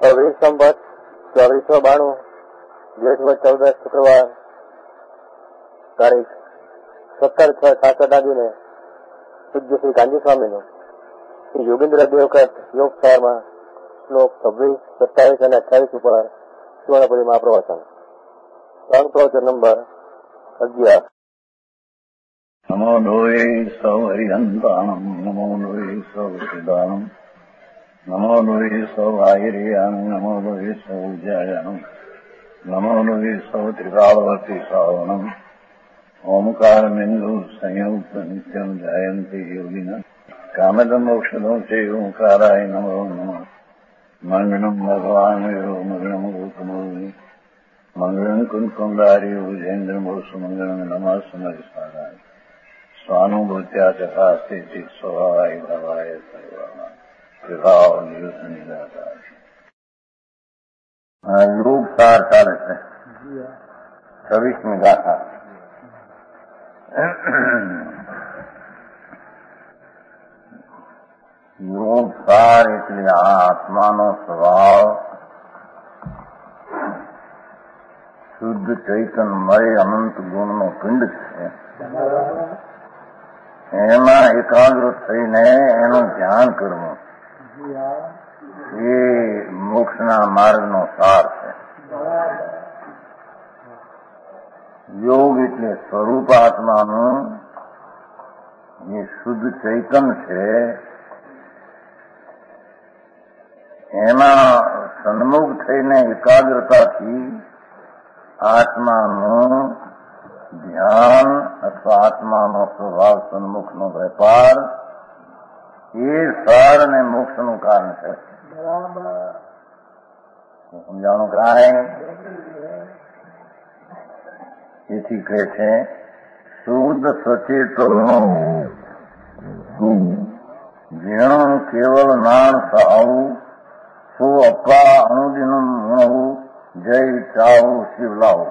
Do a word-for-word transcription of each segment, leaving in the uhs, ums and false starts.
વીસ સંવત ચોવીસો બાણું જેઠ ચૌદસ શુક્રવાર તારીખ સત્તર છ સાતસો દાદીને પૂજ્ય શ્રી ગાંધી સ્વામીનું શ્રી યોગેન્દ્ર દેવકટ યોગ સારમાં શ્લોક છવ્વીસ સત્તાવીસ અને અઠ્યાવીસ ઉપર સુવર્ણપુરીમાં પ્રવચન. ત્રણ પ્રવચન નંબર અગિયાર. નમો લોહે સૌ હરિહંતાણમ નમો લોહે સૌ સિદ્ધાણમ નમો લોહે સૌ આહિર્યાણમ નમો લોહે સૌ જયાણમ નમો લોહે સૌ ત્રિકાળવર્તી શ્રાવણમ ઓમકાર બિંદુ સંયુક્ત નિત્યમ જાયંતી યોગિના કામદમ મોક્ષદો છે ઓંકારાય નમો નમઃ. મંગળમ ભગવાન મંગળમ ગોતમોની મંગળમ કુંકુંદારી વિજેન્દ્રમો સુમંગળમ નમઃ સમયસારાય સ્વાનુભૂત્યા ચકાસ્તે ચિત સ્વભાવાય ભવાય સર્વમાં વિભાવ નિદાતા. યોગ સાર ચાલે છે છવ્વીસમી ગાથા. યોગ સાર એટલે આ આત્માનો સ્વભાવ શુદ્ધ ચૈતન્યમય અનંત ગુણનો પિંડ છે. એમાં એકાગ્ર થઈને એનું ધ્યાન કરવું એ મોક્ષના માર્ગનો સાર છે. યોગ એટલે સ્વરૂપ આત્માનું જે શુદ્ધ ચૈતન્ય છે એમાં સન્મુખ થઈને એકાગ્રતાથી આત્માનું ધ્યાન અથવા આત્માનો સ્વભાવ સન્મુખનો વેપાર એ સાર અને મોક્ષનું કારણ છે. સમજાણું કરાય. એથી કહે છે શુદ્ધ સચેતન જેણું કેવળ નાણ સાવું સો અપ્પા અણુદિનું મૂણવું જય ચાવું શિવલાવું.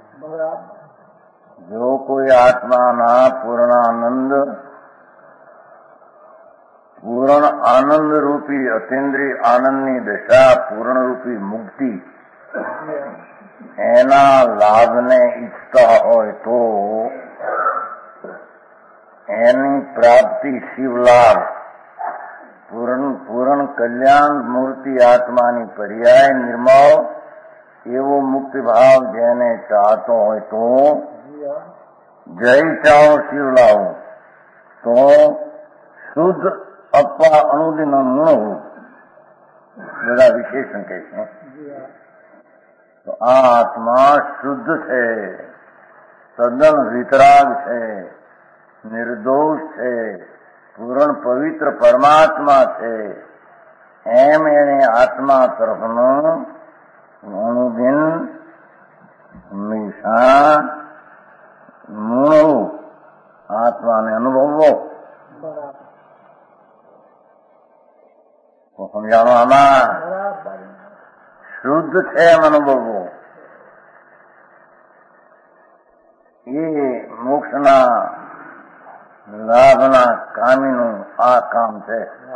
જો કોઈ આત્માના પૂર્ણાનંદ પૂર્ણ આનંદ રૂપી અતિન્દ્રિય આનંદની દશા પૂર્ણરૂપી મુક્તિ એના લાભને ઈચ્છતા હોય તો એની પ્રાપ્તિ શિવલાભ પૂર્ણ પૂર્ણ કલ્યાણ મૂર્તિ આત્માની પર્યાય નિર્મળ એવો મુક્તિ ભાવ જેને ચાહતો હોય તો જય ચાવો શિવલાવું તો શુદ્ધ અપ્પા અણુદિન મૂણવું બધા વિશેષણ કહે છે. તો આ આત્મા શુદ્ધ છે, સદન વિતરાગ છે, નિર્દોષ છે, પૂર્ણ પવિત્ર પરમાત્મા છે એમ એને આત્મા તરફનું અણુદિન હંમેશા મૂળવું આત્માને અનુભવવો. સમજાણો આમાં શુદ્ધ છે એમ અનુભવવો એ મોક્ષના લાભના કામીનું આ કામ છે.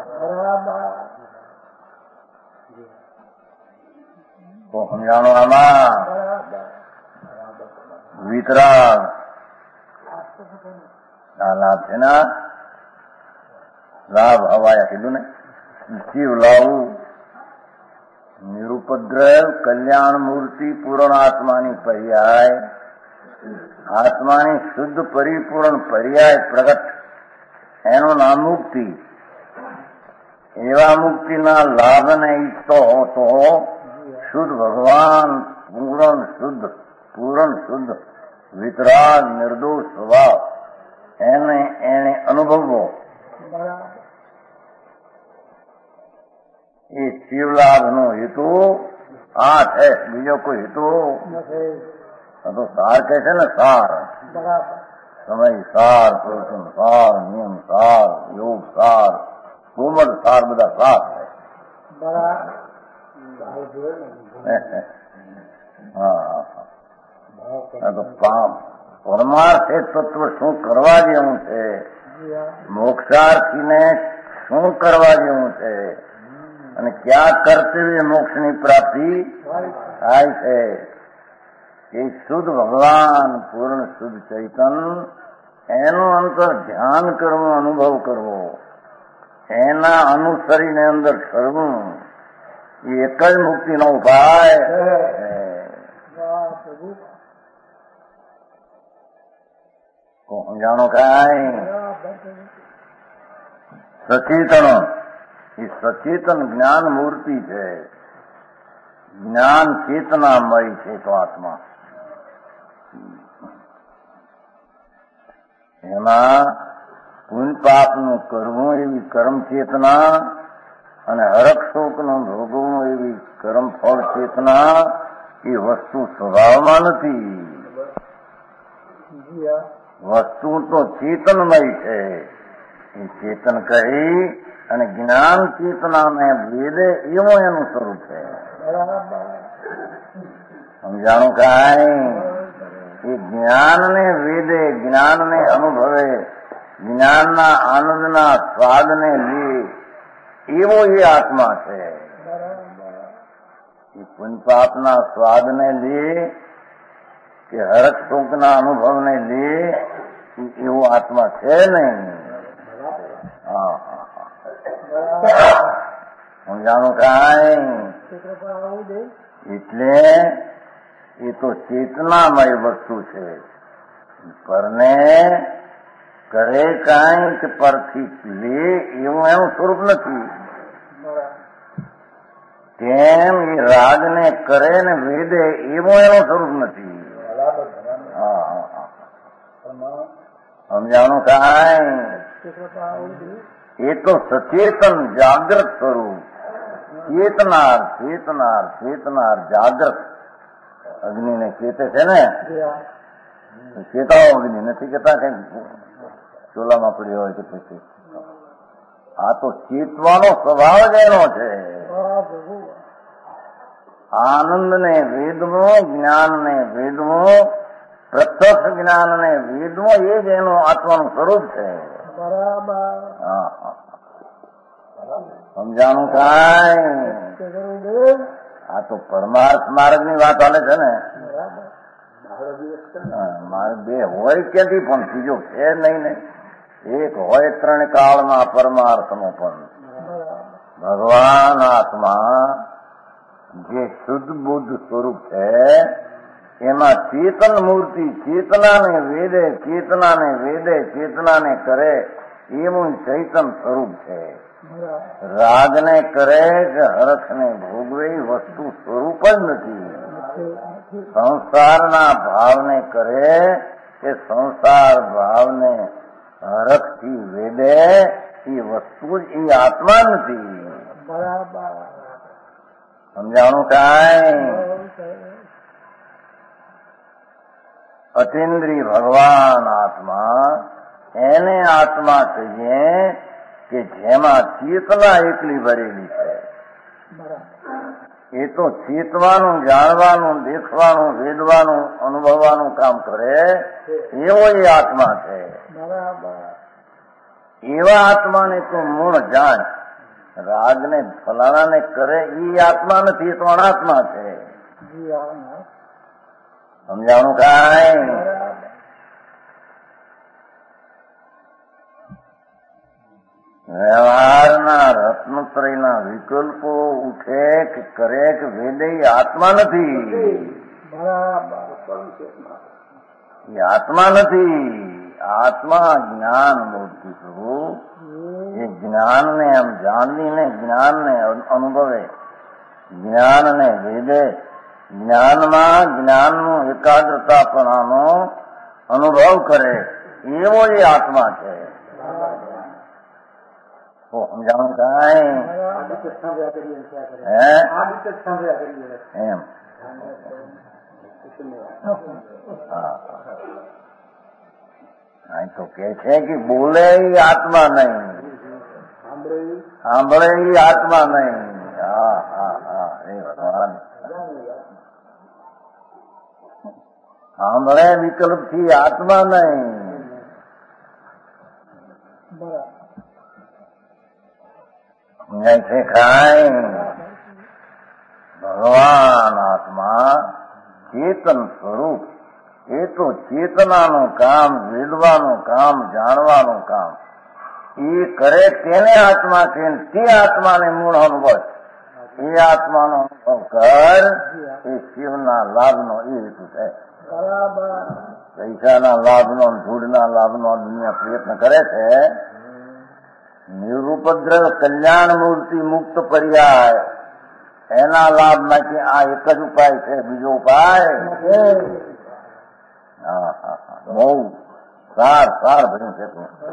તો સમજાણો આમાં વિતરાગ આ લાભ છે ને લાભ હવાયા કીધું ને. શિવ લાવું નિરુપદ્રવ કલ્યાણ મૂર્તિ પૂર્ણ આત્માની પર્યાય આત્માની શુદ્ધ પરિપૂર્ણ પર્યાય પ્રગટ એનું નામ મુક્તિ. એવા મુક્તિના લાભને ઈચ્છતો હોતો શુદ્ધ ભગવાન પૂર્ણ શુદ્ધ પૂર્ણ શુદ્ધ વિતરાગ નિર્દોષ સ્વભાવ એને એને અનુભવવો એ શિવલાભનો હેતુ આ છે, બીજો કોઈ હેતુ તો સાર કે છે ને સાર સમય સાર પ્રવચન સાર નિયમ સાર યોગ સાર કુમળ સાર બધા સાર છે. હા તો પરમાર્થે તત્વ શું કરવા જેવું છે, મોક્ષાર્થીને શું કરવા જેવું છે અને ક્યાં કર્તવ્ય મોક્ષની પ્રાપ્તિ થાય છે? એ શુદ્ધ ભગવાન પૂર્ણ શુદ્ધ ચૈતન એનું અંતર ધ્યાન કરવું, અનુભવ કરવો, એના અનુસરીને અંદર કરવું, એ એક જ મુક્તિનો ઉપાય સમજાણો. કાંઈ સચેતન એ સચેતન જ્ઞાન મૂર્તિ છે, જ્ઞાન ચેતનામય છે. તો આત્મા એમાં પુણ્ય પાપનું કરવું એવી કર્મ ચેતના અને હરખ શોકનું ભોગવવું એવી કર્મ ફળ ચેતના એ વસ્તુ સ્વભાવમાં નથી. વસ્તુ તો ચેતનમય છે. એ ચેતન કહી અને જ્ઞાન ચેતનાને ભેદે એવું એનું સ્વરૂપ છે. સમજાણું કાંઈ? એ જ્ઞાનને વેદે, જ્ઞાનને અનુભવે, જ્ઞાનના આનંદના સ્વાદને લે એવો એ આત્મા છે. એ પુણ્ય પાપના સ્વાદને લે કે હરખ શોકના અનુભવને લે એવો આત્મા છે નહીં. હા હા હા સમજાણું કાંઈ? એટલે એ તો ચેતનામય વસ્તુ છે. પરને કરે કાંઈ કે પરથી લે એવું એનું સ્વરૂપ નથી. તેમ એ રાગને કરે ને વેદે એવું એનું સ્વરૂપ નથી. હા હા સમજાણું કાંઈ? એ તો સચેતન જાગ્રત સ્વરૂપ, ચેતનાર ચેતનાર ચેતનાર જાગ્રત. અગ્નિને ચેતે છે ને, ચેતાવો અગ્નિ નથી કેતા કઈ ચોલામાં પડ્યો હોય કે પછી. આ તો ચેતવાનો સ્વભાવ જ એનો છે. આનંદને વેદવો, જ્ઞાનને વેદવો, પ્રત્યક્ષ જ્ઞાનને વેદવો એ જ એનું આત્માનું સ્વરૂપ છે. હા સમજાણું કાંઈ? આ તો પરમાર્થ માર્ગ ની વાત હાલે છે ને. મારે બે હોય ક્યાંથી પણ ત્રીજો છે નહીં ને. એક હોય ત્રણ કાળમાં પરમાર્થનો પણ ભગવાન આત્મા જે શુદ્ધ બુદ્ધ સ્વરૂપ છે એમાં ચેતન મૂર્તિ ચેતનાને વેદે, ચેતનાને વેદે, ચેતનાને કરે એવું ચૈતન સ્વરૂપ છે. રાગને કરે કે હરખને ભોગવે વસ્તુ સ્વરૂપ જ નથી. સંસારના ભાવને કરે કે સંસાર ભાવને હરખથી વેદે એ વસ્તુ એ આત્મા નથી. સમજાણું કાંઈ? અતિન્દ્રિય ભગવાન આત્મા એને આત્મા કહીએ કે જેમાં ચેતના એકલી ભરેલી છે. એ તો ચેતવાનું, જાણવાનું, દેખવાનું, વેદવાનું, અનુભવવાનું કામ કરે એવો એ આત્મા છે. એવા આત્માને તો મૂળ જાણ. રાગને ફલાણાને કરે એ આત્મા નથી, એ તો અનાત્મા છે. સમજાણું કાંઈ? વ્યવહારના રત્નત્રયના વિકલ્પો ઉઠે કે કરે કે વેદે આત્મા નથી. એ આત્મા નથી. આત્મા જ્ઞાન મૂર્તિ સ્વરૂપ. એ જ્ઞાનને આમ જાણીને જ્ઞાનને અનુભવે, જ્ઞાનને વેદે, જ્ઞાનમાં જ્ઞાનનું એકાગ્રતાપણાનો અનુભવ કરે એવો એ આત્મા છે. સમજાણું કાંઈ? હે એમ અહીં તો કે છે કે બોલે એ આત્મા નહીં, સાંભળે એ આત્મા નહીં. હા હા હા એ ભગવાન સાંભળે વિકલ્પથી આત્મા નહીં. અહીંથી ખાય ભગવાન આત્મા ચેતન સ્વરૂપ. એ તો ચેતનાનું કામ, વેદવાનું કામ, જાણવાનું કામ એ કરે તેને આત્મા કે તે આત્માને મૂળ અનુભવ. એ આત્માનો અનુભવ કર એ શિવના લાભનો એ હેતુ છે. પૈસાના લાભનો, ધૂળના લાભનો દુનિયા પ્રયત્ન કરે છે. નિરુપદ્રવ કલ્યાણ મૂર્તિ મુક્ત પર્યાય એના લાભ માંથી આ એક જ ઉપાય છે, બીજો ઉપાય હા હા હા બહુ સાર સાર ભર્યું છે.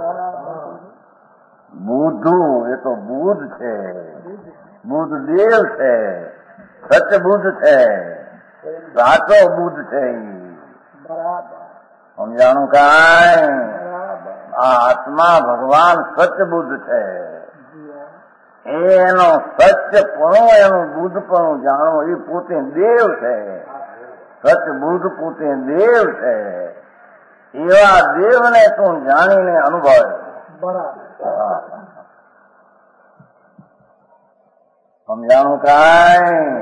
બુદ્ધુ એ તો બુદ્ધ છે, બુદ્ધ દેવ છે, સત્ય બુદ્ધ છે, સાચો બુદ્ધ છે. સમજાણું કાંઈ? આ આત્મા ભગવાન સત્ય બુદ્ધ છે. એનો સત્યપણું, એનું બુદ્ધપણું જાણવું એ પોતે દેવ છે. સત્ય બુદ્ધ પોતે દેવ છે. એવા દેવને તું જાણીને અનુભવ. સમજાણું કાંઈ?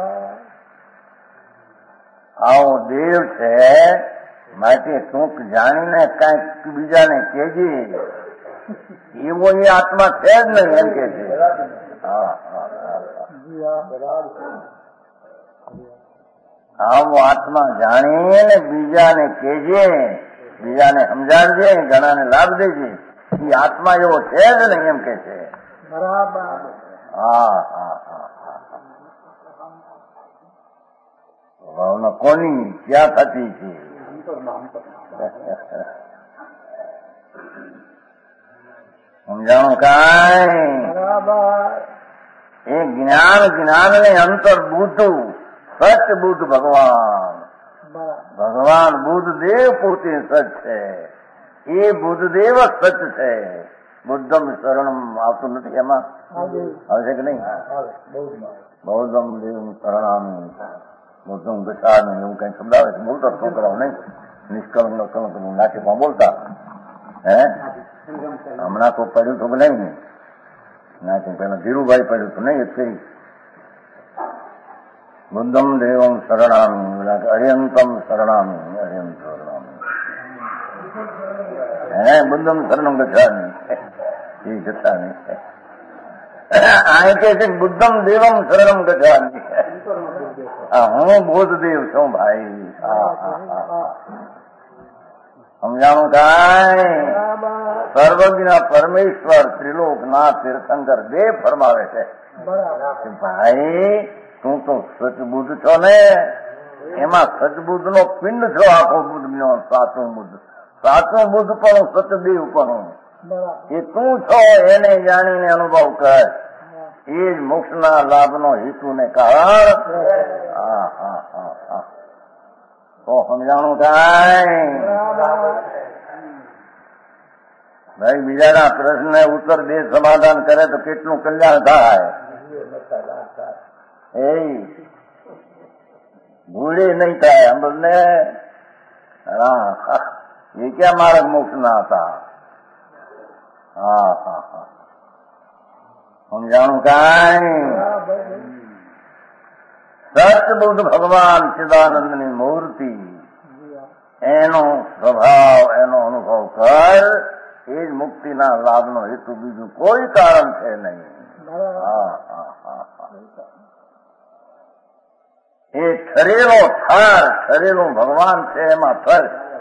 આવો દેવ છે માટે ટૂંક જાણીને કાંઈક બીજાને કહેજે. એવો એ આત્મા છે જ નહીં એમ કે છે. આવો આત્મા જાણીને બીજાને કહેજે, બીજાને સમજાવજે, ઘણાને લાભ દેજે. એ આત્મા એવો છે જ નહીં એમ કે છે. બરાબર. હા હા હા હા ભાવના કોની ક્યાં થતી છે? સમજાણું કાંઈ? એ જ્ઞાન જ્ઞાનને અંતર બુદ્ધ, સત્ય બુદ્ધ ભગવાન. ભગવાન બુદ્ધ દેવ પોતે સચ છે. એ બુદ્ધ દેવ સચ છે. બુદ્ધમ શરણમ આવતું નથી એમાં? આવશે કે નહીં? બૌદ્ધમ દેવ શરણામી બુદ્ધમ ગચ્છામિ એવું કઈ શબ્દ આવે છે. બોલતા છોકરાઓ નહીં, નિષ્કલંક કલંક નાખી પણ બોલતા. હે હમણાં તો પડ્યું તો નહીં નાખી, પેલા ધીરુભાઈ પડ્યું તો નહીં. એટલે બુદ્ધમ દેવમ શરણામી, અર્યંતમ શરણામી, અર્યંત શરણામી. હે બુદ્ધમ શરણમ ગચ્છામિ એ ગચ્છામિ. આ કે છે બુદ્ધમ દેવમ શરણમ ગચ્છામિ. હું બોધદેવ છું ભાઈ. સમજાણું કાંઈ? સર્વજ્ઞ પરમેશ્વર ત્રિલોકનાથ તીર્થંકર દેવ ફરમાવે છે ભાઈ તું તો સચબુદ્ધ છો ને, એમાં સચબુદ્ધ નો પિંડ છો. આખો બુદ્ધ નો સાચું બુદ્ધ, સાચું બુદ્ધ પણ સચદેવ પણ એ તું છો. એને જાણીને અનુભવ કર. એ જ મોક્ષના લાભનો હેતુ ને કારણ. હા હા હા હા તો સમજાણું કાંઈ? ભાઈ બીજાના પ્રશ્નને ઉત્તર દે, સમાધાન કરે તો કેટલું કલ્યાણ થાય. એ ભૂલી નહીં થાય અમને. એ ક્યાં માર્ગ મોક્ષ ના હતા? હા હા હા સમજાણું કાંઈ? સત બુદ્ધ ભગવાન ચિદાનંદની મૂર્તિ, એનો સ્વભાવ, એનો અનુભવ કર. એ જ મુક્તિના લાભનો હેતુ, બીજું કોઈ કારણ છે નહીં. હા હા હા એ ઠરેલો ઠાર, ઠરેલું ભગવાન છે એમાં ફર.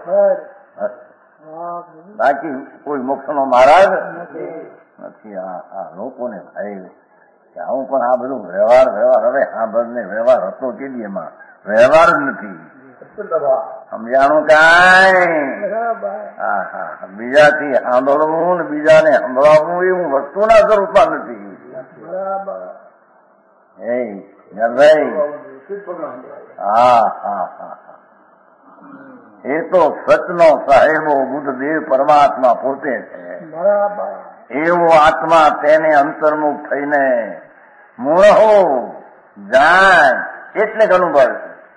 બાકી કોઈ મોક્ષનો મહારાજ નથી. હા હા લોકોને ભાઈ આવું પણ આ બધું વ્યવહાર વ્યવહાર હવે આ બધને વ્યવહાર હતો કે એમાં વ્યવહાર જ નથી. સમજાણું કાંઈ? હા હા બીજાથી સાંભળવું ને બીજાને સંભળાવવું એવું વસ્તુના સ્વરૂપમાં નથી. એ ભાઈ હા હા હા એ તો સચનો સાહેબો બુદ્ધદેવ પરમાત્મા પોતે છે. એવો આત્મા તેને અંતર્મુખ થઈને મૂળહો જાય એટલે ઘણું બળ.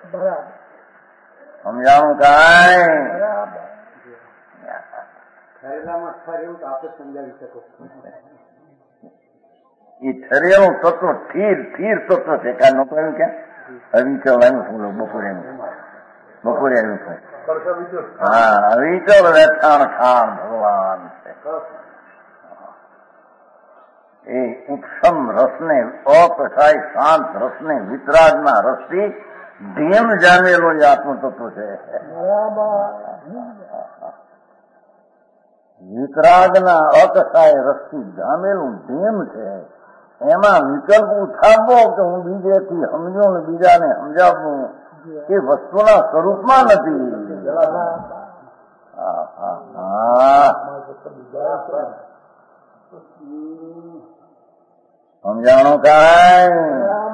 સમજાણું કાંઈ? એ ઠરેલું તત્વ ઠીર ઠીર તત્વ છે. કાંઈ નહોતું આવ્યું ક્યાં અવિચલ આવ્યું છું બપોરે બપોરે આવ્યું છે. હા અવિચલ રહેઠાણ ઠાણ ભગવાન છે. એ ઉપસમ રસને અકસાય શાંત રસને વિતરાગના રસથી ધેમ જામેલો એ આત્મતત્વ છે. વિતરાગના અકસાય રસથી જામેલું ધેમ છે. એમાં વિકલ્પ ઉઠાવવો કે હું બીજેથી સમજું ને બીજાને સમજાવવું એ વસ્તુના સ્વરૂપમાં નથી. સમજાણું કાંઈ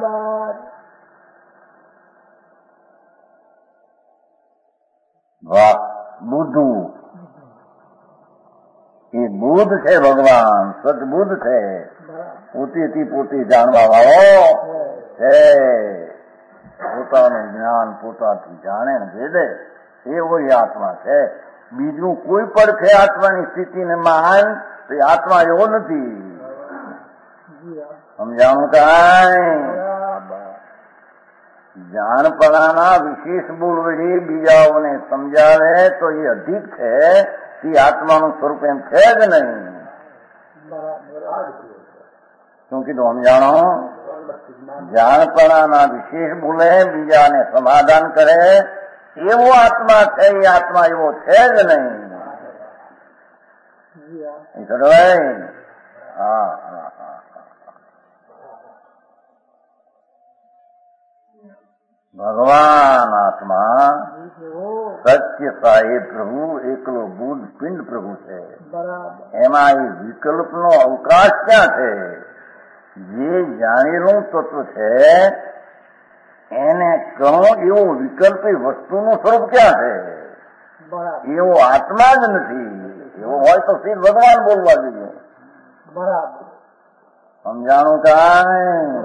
વાહ બુદ્ધુ એ બુદ્ધ છે ભગવાન સદબુદ્ધ છે. પોતેથી પોતે જાણવા વાળો છે. પોતાનું જ્ઞાન પોતાથી જાણે ને ભેદે એવો આત્મા છે. બીજું કોઈ પણ છે આત્માની સ્થિતિને માન તો એ આત્મા એવો નથી. સમજાણું કાંઈ જાણપણાના વિશેષ બોલ વડે બીજાઓને સમજાવે તો એ અધિક છે. તે આત્માનું સ્વરૂપ એમ છે જ નહીં. શું કીધું સમજાણો? જાણપણાના વિશેષ બોલે બીજાને સમાધાન કરે એવો આત્મા છે. એ આત્મા એવો છે જ નહીં. હા હા હા ભગવાન આત્મા સત્ય સાહેબ પ્રભુ એકલો બુદ્ધ પિંડ પ્રભુ છે. એમાં એ વિકલ્પનો અવકાશ ક્યાં છે? જે જાણેલું તત્વ છે એને કહો એવો વિકલ્પી વસ્તુનું સ્વરૂપ ક્યાં છે? એવો આત્મા જ નથી. એવો હોય તો સિદ્ધ ભગવાન બોલવા જોઈએ. સમજાણું કાંઈ?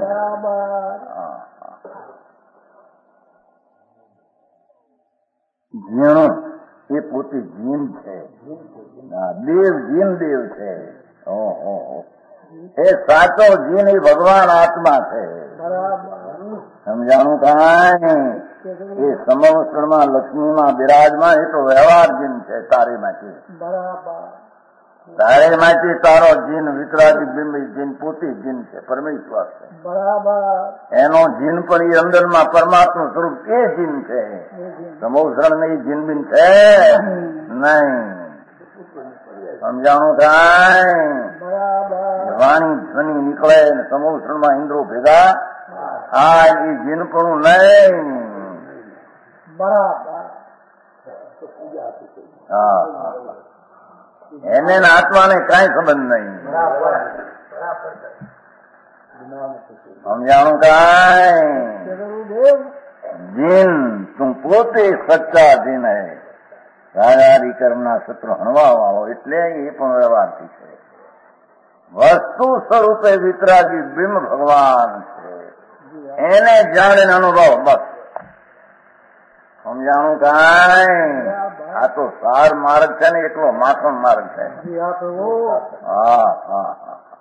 જીણો એ પોતે જીન છે. દેવ જીન દેવ છે. ઓહો એ સાચો જીન એ ભગવાન આત્મા છે. સમજાણું કાંઈ? એ સમવસ્ત્રમાં લક્ષ્મીમાં બિરાજમાં એ તો વ્યવહાર જીન છે. તારે માંથી તારે માંથી તારો જીન વિતરાગી બિંબ જીન પોતે જીન છે. પરમેશ્વર છે. એનો જીન પણ એ અંદરમાં પરમાત્મા સ્વરૂપ એ જીન છે. સમવસ્ત્ર ને જીન બિન છે નહીં. સમજાણું કાંઈ? વાણી ધ્વનિ નીકળે ને સમવસ્ત્રમાં ઇન્દ્રો ભેગા આ એ જીન પણ નહીં. હા એને આત્માને કાંઈ સંબંધ નહીં. સમજાણું કાંઈ? જીન તું પોતે સચ્ચા જીન હે. રાજારી કર્મના સત્ર હણવા વાળો એટલે એ પણ વ્યવહારથી છે. વસ્તુ સ્વરૂપે વિતરાગી બિંબ ભગવાન છે. એને જાણે અનુભવ બસ. સમજાણું કાંઈ? આ તો સાર માર્ગ છે ને એટલો માખણ માર્ગ છે. હા હા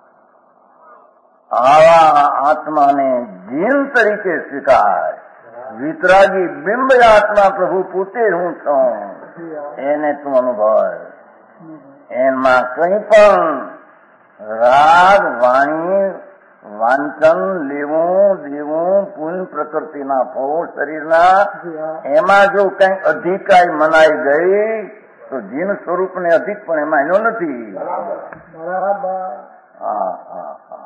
આવા આત્માને જીન તરીકે સ્વીકાર. વિતરાગી બિંબ આત્મા પ્રભુ પોતે હું છું એને તું અનુભવ. એમાં કઈ પણ રાગ વાણી વાંચન લેવું દેવું પૂર્ણ પ્રકૃતિના ફળો શરીરના એમાં જો કઈ અધિકાય મનાઈ ગઈ તો જીન સ્વરૂપ ને અધિક પણ એમાં એનો નથી. હા હા હા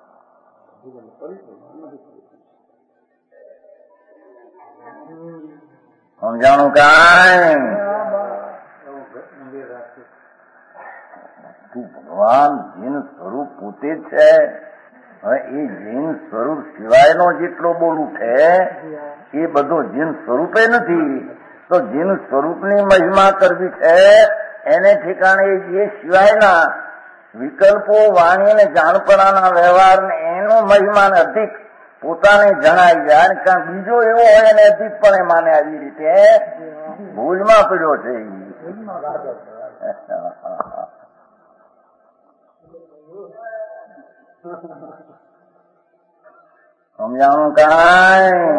સમજાણું કાંઈ? તું ભગવાન જીન સ્વરૂપ પોતે જ છે. હવે એ જીન સ્વરૂપ સિવાયનો જેટલો બોલ ઉઠે એ બધો જીન સ્વરૂપે નથી. તો જીન સ્વરૂપની મહિમા કરવી છે એને ઠેકાણે એ સિવાયના વિકલ્પો વાણી ને જાણપણાના વ્યવહાર ને એનો મહિમા ને અધિક પોતાને જણાઈ જાય. કારણ બીજો એવો હોય એને અધિક પણ એ માને. આવી રીતે ભૂલમાં પડ્યો છે. સમજાણું કાંઈ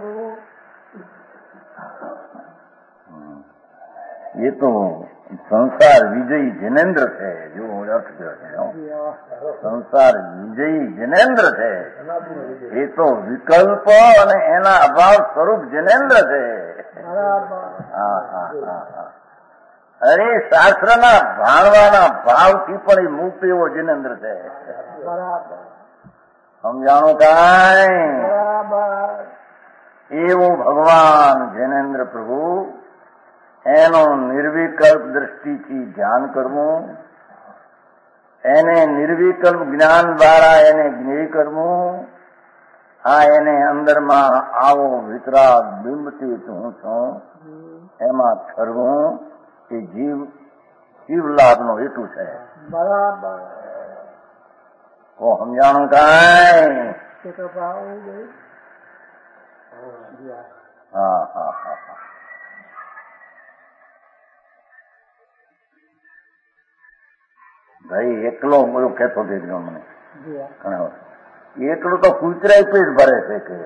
એ તો સંસાર વિજયી જિનેન્દ્ર છે. જો અર્થ કર્યો સંસાર વિજયી જિનેન્દ્ર છે. એ તો વિકલ્પ અને એના અભાવ સ્વરૂપ જિનેન્દ્ર છે. હા હા હા હા અરે શાસ્ત્રના ભાણવાના ભાવથી પણ એ મુક્ત એવો જિનેન્દ્ર છે. સમજાણું કાંઈ એવો ભગવાન જિનેન્દ્ર પ્રભુ એનો નિર્વિકલ્પ દ્રષ્ટિથી ધ્યાન કરવું, એને નિર્વિકલ્પ જ્ઞાન દ્વારા એને જ્ઞેય કરવું, આ એને અંદરમાં આવો વિતરાગ બિંબથી હું છું એમાં ઠરવું એ જીવ શિવ લાભનો હેતુ છે. બરાબર ઓ સમજાણું કાંઈ હા હા હા હા ભાઈ એકલો બધું કહેતો દેજો મને એકલું તો કૂતરાય પેટ ભરે છે કે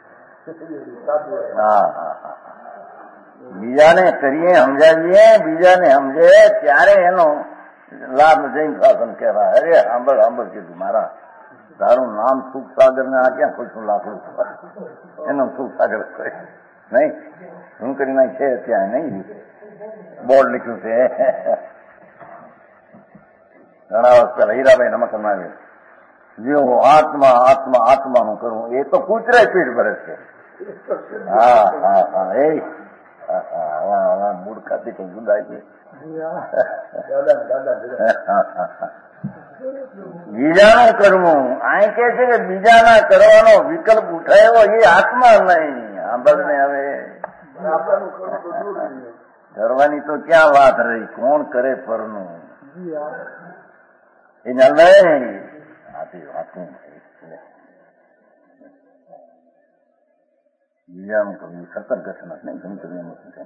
હા હા હા બીજાને કરીએ સમજાવીએ બીજાને સમજે ત્યારે એનો લાભ જૈન શાસન કહેવાય. અરે સાંભળ સાંભળ કીધું મારા તારું નામ સુખ સાગર ને આ ક્યાં ખોટું લાકડું એનું સુખ સાગર નહીં હું કરીને છે ત્યાં નહીં બોર્ડ લખ્યું છે ઘણા વર્ષ પહેલા હીરાભાઈ નમકમાં આવ્યું જે હું આત્મા આત્મા આત્માનું કરું એ તો કૂતરાય પીઠ ભરે છે. હા હા હા એ મૂળ ખાતી કઈ જુદા છે. બીજાનું કરવું અહીં કે છે કે બીજાના કરવાનો વિકલ્પ ઉઠાયો એ આત્મા નહીં. આંબળને હવે કરવાની તો ક્યાં વાત રહી, કોણ કરે પરનું એના નહીં આથી વાતું બીજાનું કરવું સતર્ક નથી નહીં ઘણી કરવાનું છે.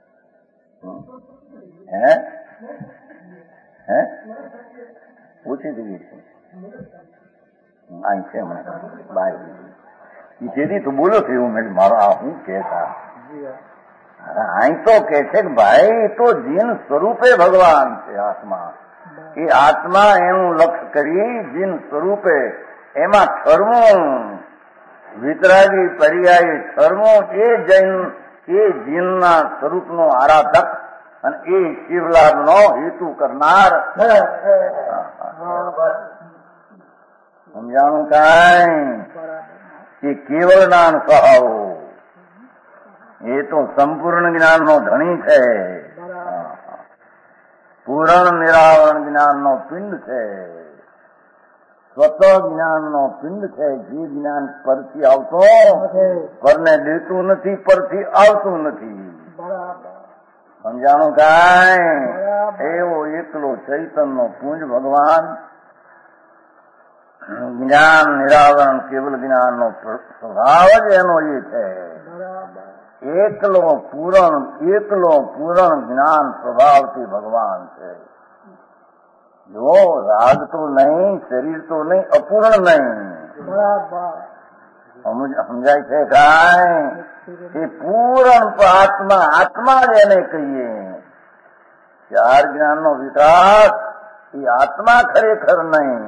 હે હે ઓછી થઈ ગઈ છે અહીં છે મને બહાર એ તેથી તો બોલો છે એવું મેં મારો આ હું કહેતા અહીં તો કે છે કે ભાઈ તો જીન સ્વરૂપે ભગવાન છે આત્મા. એ આત્મા એનું લક્ષ્ય કરી જીન સ્વરૂપે એમાં ઠરવું વિતરાગી પર્યાયી ઠરવું એ જૈન એ જીનના સ્વરૂપનો આરાધક અને એ શિવલાભનો હેતુ કરનાર. સમજાણું કાંઈ એ કેવળ જ્ઞાન સહાવો એ તો સંપૂર્ણ જ્ઞાનનો ધણી છે. પૂરણ નિરાવરણ જ્ઞાનનો પિંડ છે. સ્વતઃ જ્ઞાનનો પિંડ છે. જે જ્ઞાન પરથી આવતો પરને દેતું નથી, પરથી આવતું નથી. સમજાણું કાંઈ એવો એકલો ચૈતનનો પુંજ ભગવાન જ્ઞાન નિરાવરણ કેવલ જ્ઞાનનો સ્વભાવ જ એનો એ છે. એકલો પૂરણ એકલો પૂરણ જ્ઞાન સ્વભાવથી ભગવાન છે. જો રાગ તો નહીં, શરીર તો નહીં, અપૂર્ણ નહીં. સમજાય છે કાંઈ એ પૂરણ આત્મા આત્મા જ એને કહીએ. ચાર જ્ઞાનનો વિકાસ એ આત્મા ખરેખર નહીં.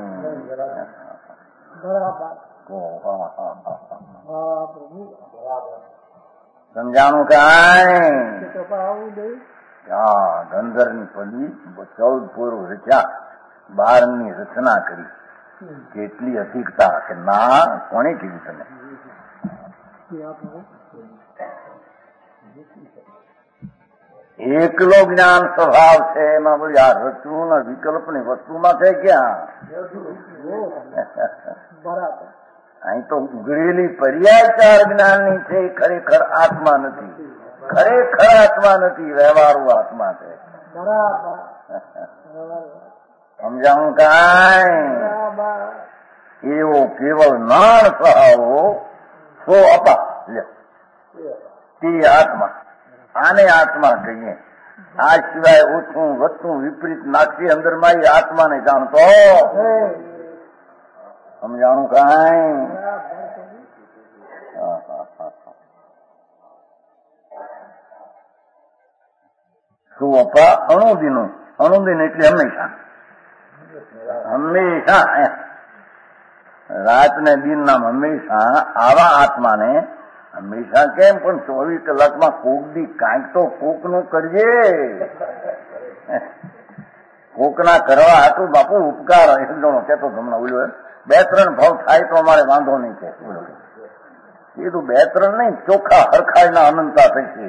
સમજાણું કાંઈ હા ગંધરની પદવી ચૌદ પૂર્વ રચ્યા બારની રચના કરી. કેટલી અધિકતા કે ના કોણે કીધું તમે? એકલો જ્ઞાન સ્વભાવ છે એમાં બધી આ રચવું ને વિકલ્પની વસ્તુમાં છે ક્યાં? બરાબર અહીં તો ઉઘરેલી પર્યાય ચાર જ્ઞાનની છે. ખરેખર આત્મા નથી, ખરેખર આત્મા નથી, વ્યવહારુ આત્મા છે. સમજાવું કાંઈ એવો કેવળ નાણ સહાવો સો અપા તે આત્મા. આને આત્મા કહીએ. આ સિવાય ઓછું વધતું વિપરીત નાખી અંદરમાં એ આત્માને જાણતો. સમજાણું કાંઈ અપા અણુદીનું. અણુદીન એટલે હંમેશા હંમેશા રાત ને દિન નામ હંમેશા આવા આત્માને હંમેશા કેમ પણ ચોવીસ કલાકમાં કોક દી કાંઈક તો કોકનું કરજે. કોકના કરવા હતું બાપુ ઉપકાર એક જણો કેતો તમને બોલ્યો બે ત્રણ ભાવ થાય તો અમારે વાંધો નહીં છે. કીધું બે ત્રણ નહીં ચોખ્ખા હરખાઈના અનંતા થશે.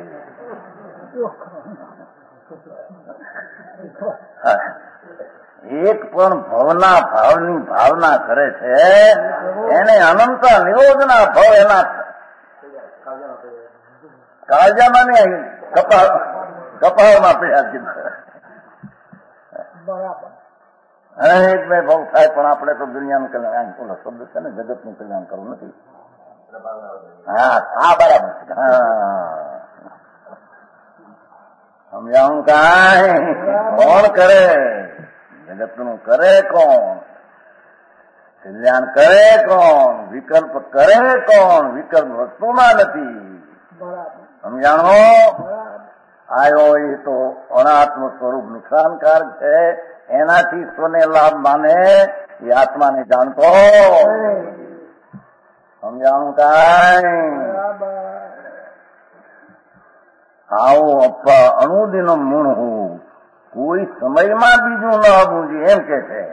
એક પણ ભવના ભાવની ભાવના કરે છે એને અનંતા નિરોધના ભાવ એના કાળજામાં ને કપાળ કપાળમાં પડ્યા છે. અનેક બે ભાવ થાય પણ આપણે તો દુનિયાનું કલ્યાણ ઓલો શબ્દ છે ને જગતનું કલ્યાણ કરવું નથી. હા હા બરાબર છે. હા સમજાવું કાંઈ કોણ કરે? જગતનું કરે કોણ? કલ્યાણ કરે કોણ? વિકલ્પ કરે કોણ? વિકલ્પ વસ્તુમાં નથી. સમજાણો? આવ્યો એ તો અનાત્મ સ્વરૂપ નુકસાનકારક છે. એનાથી સ્વને લાભ માને એ આત્માને જાણતો. સમજાણું કાંઈ? આવો અપ્પા અણુદિનો મૂળ હું કોઈ સમયમાં બીજું ન આવવું જોઈએ એમ કે છે.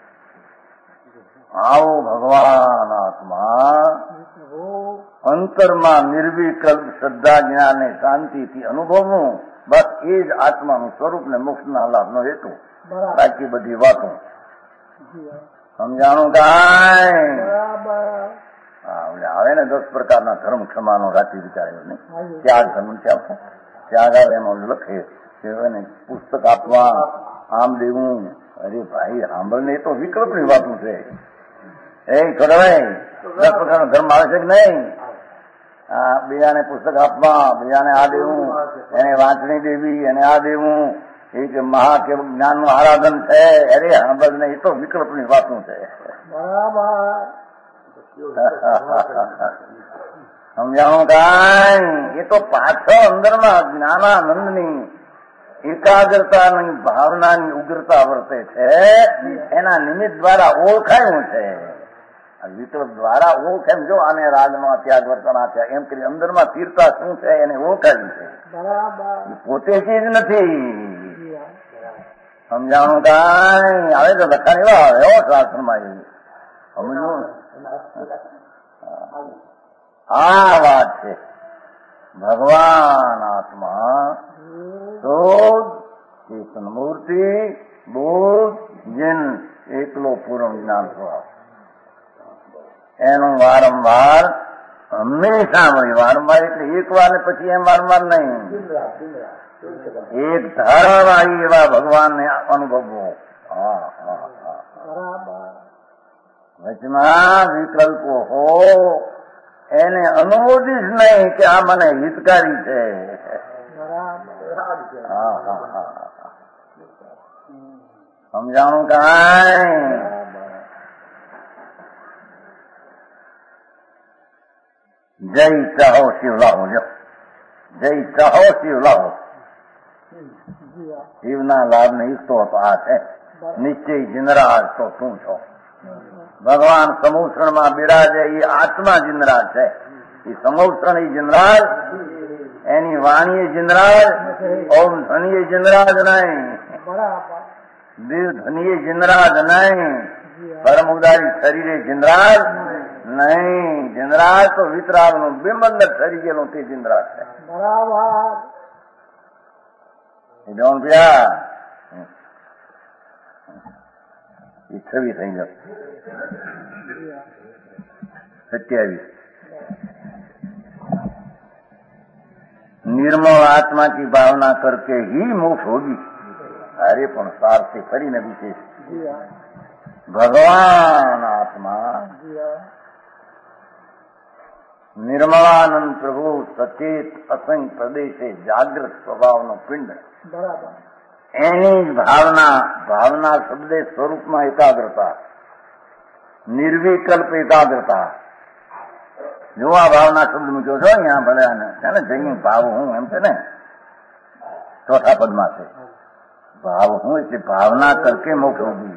આવો ભગવાન આત્મા અંતરમાં નિર્વિકલ્પ શ્રદ્ધા જ્ઞાને શાંતિથી અનુભવવું, બસ એ જ આત્માનું સ્વરૂપ ને મોક્ષના લાભનો હેતુ. બાકી બધી વાતો સમજાણું કાંઈ? હા એટલે આવે ને દસ પ્રકારના ધર્મ ક્ષમાનો રાતી વિચાર્યો નહીં. ત્યાગ ધર્મ ત્યાગ ત્યાગ આવે એમાં લખે ને પુસ્તક આપવા આમ દેવું. અરે ભાઈ સાંભળ ને એ તો વિકલ્પની વાતું છે. એ છોડવાય દસ પ્રકારનો ધર્મ આવે છે કે નહીં? બીજાને પુસ્તક આપવા, બીજાને આ દેવું, એને વાંચણી દેવી, એને આ દેવું, એ કે મહા કે જ્ઞાનનું આરાધન છે. અરે સાંભળ ને એ તો વિકલ્પની વાતું છે. સમજાણું કાંઈ? એ તો પાછળ અંદરમાં જ્ઞાનાનંદની એકાગ્રતાની ભાવનાની ઉગ્રતા વર્તે છે. એના નિમિત્ત દ્વારા ઓળખાયું છે. વિકલ્પ દ્વારા ઓળખેમ જો આને રાગનો ત્યાગ વર્તન આપ્યા એમ કરી અંદરમાં સ્થિરતા શું છે એને ઓળખાવી છે. પોતે ચીજ નથી. સમજાણું કાંઈ? આવે તો લખાણ એવા આવે એવો શાસ્ત્રમાં એ સમજવું. આ વાત છે. ભગવાન આત્મા શોધ ચેતન મૂર્તિ બોધ જન એકલો પૂર્ણ જ્ઞાન સ્વભાવ એનું વારંવાર હંમેશા મળી. વારંવાર એટલે એક વાર ને પછી એમ વારંવાર નહીં. એક ધારાવાહી એવા ભગવાનને અનુભવવો. હા હા હા વચમાં વિકલ્પો હો એને અનુમોદીશ નહીં કે આ મને હિતકારી છે. હા હા હા સમજાણું કાંઈ? જય ચાહો શિવ લાવો. જો જય ચાહો શિવ લાવો. શિવના લાભ ને ઈચ્છતો હતો આ છે. નિશ્ચય જિંદરાજ તો શું છો? ભગવાન સમૂષણમાં બિરાજે એ આત્મા જિંદરાજ છે. એ સમૂષણ એ જિંદરાજ, એની વાણીએ જિંદરાજ, ઓમ ધનીએ જિંદરાજ નહીં, દિલ ધનીએ જિંદરાજ નહીં, પરમ ઉદારી શરીરે જિંદરાજ નહીં. જિંદરાજ તો વિતરાગનું બિંબ અંદર ઠરી ગયેલું તે જિંદરાજ છે. બરાબર એ ડોન પ્યા એ છવ્વીસ થઈ જશે. सत्यावीस निर्मल आत्मा की भावना करके ही मोक्ष होगी. अरे पण सार से फरी न विशेष भगवान आत्मा निर्मलानंद प्रभु सचेत असंग प्रदेशे जागृत स्वभाव नो पिंड एनी भावना भावना शब्द स्वरूप में एकाग्रता निर्विकल्प एकाग्रता जो आ भावना शब्द मूक्यो छो अहींया भले आने छे ने जई भाव हूँ एम छे ने ચોથા પદમાં છે. ભાવ હું એટલે ભાવના કરકે મોક્ષ હોગી.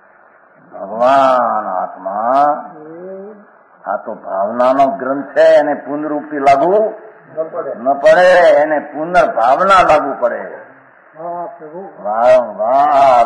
ભગવાન આત્મા આ તો ભાવનાનો ગ્રંથ છે, એને પુનરૂપી લાગુ ન પડે, એને પુનર્ભાવના લાગુ પડે. વારંવાર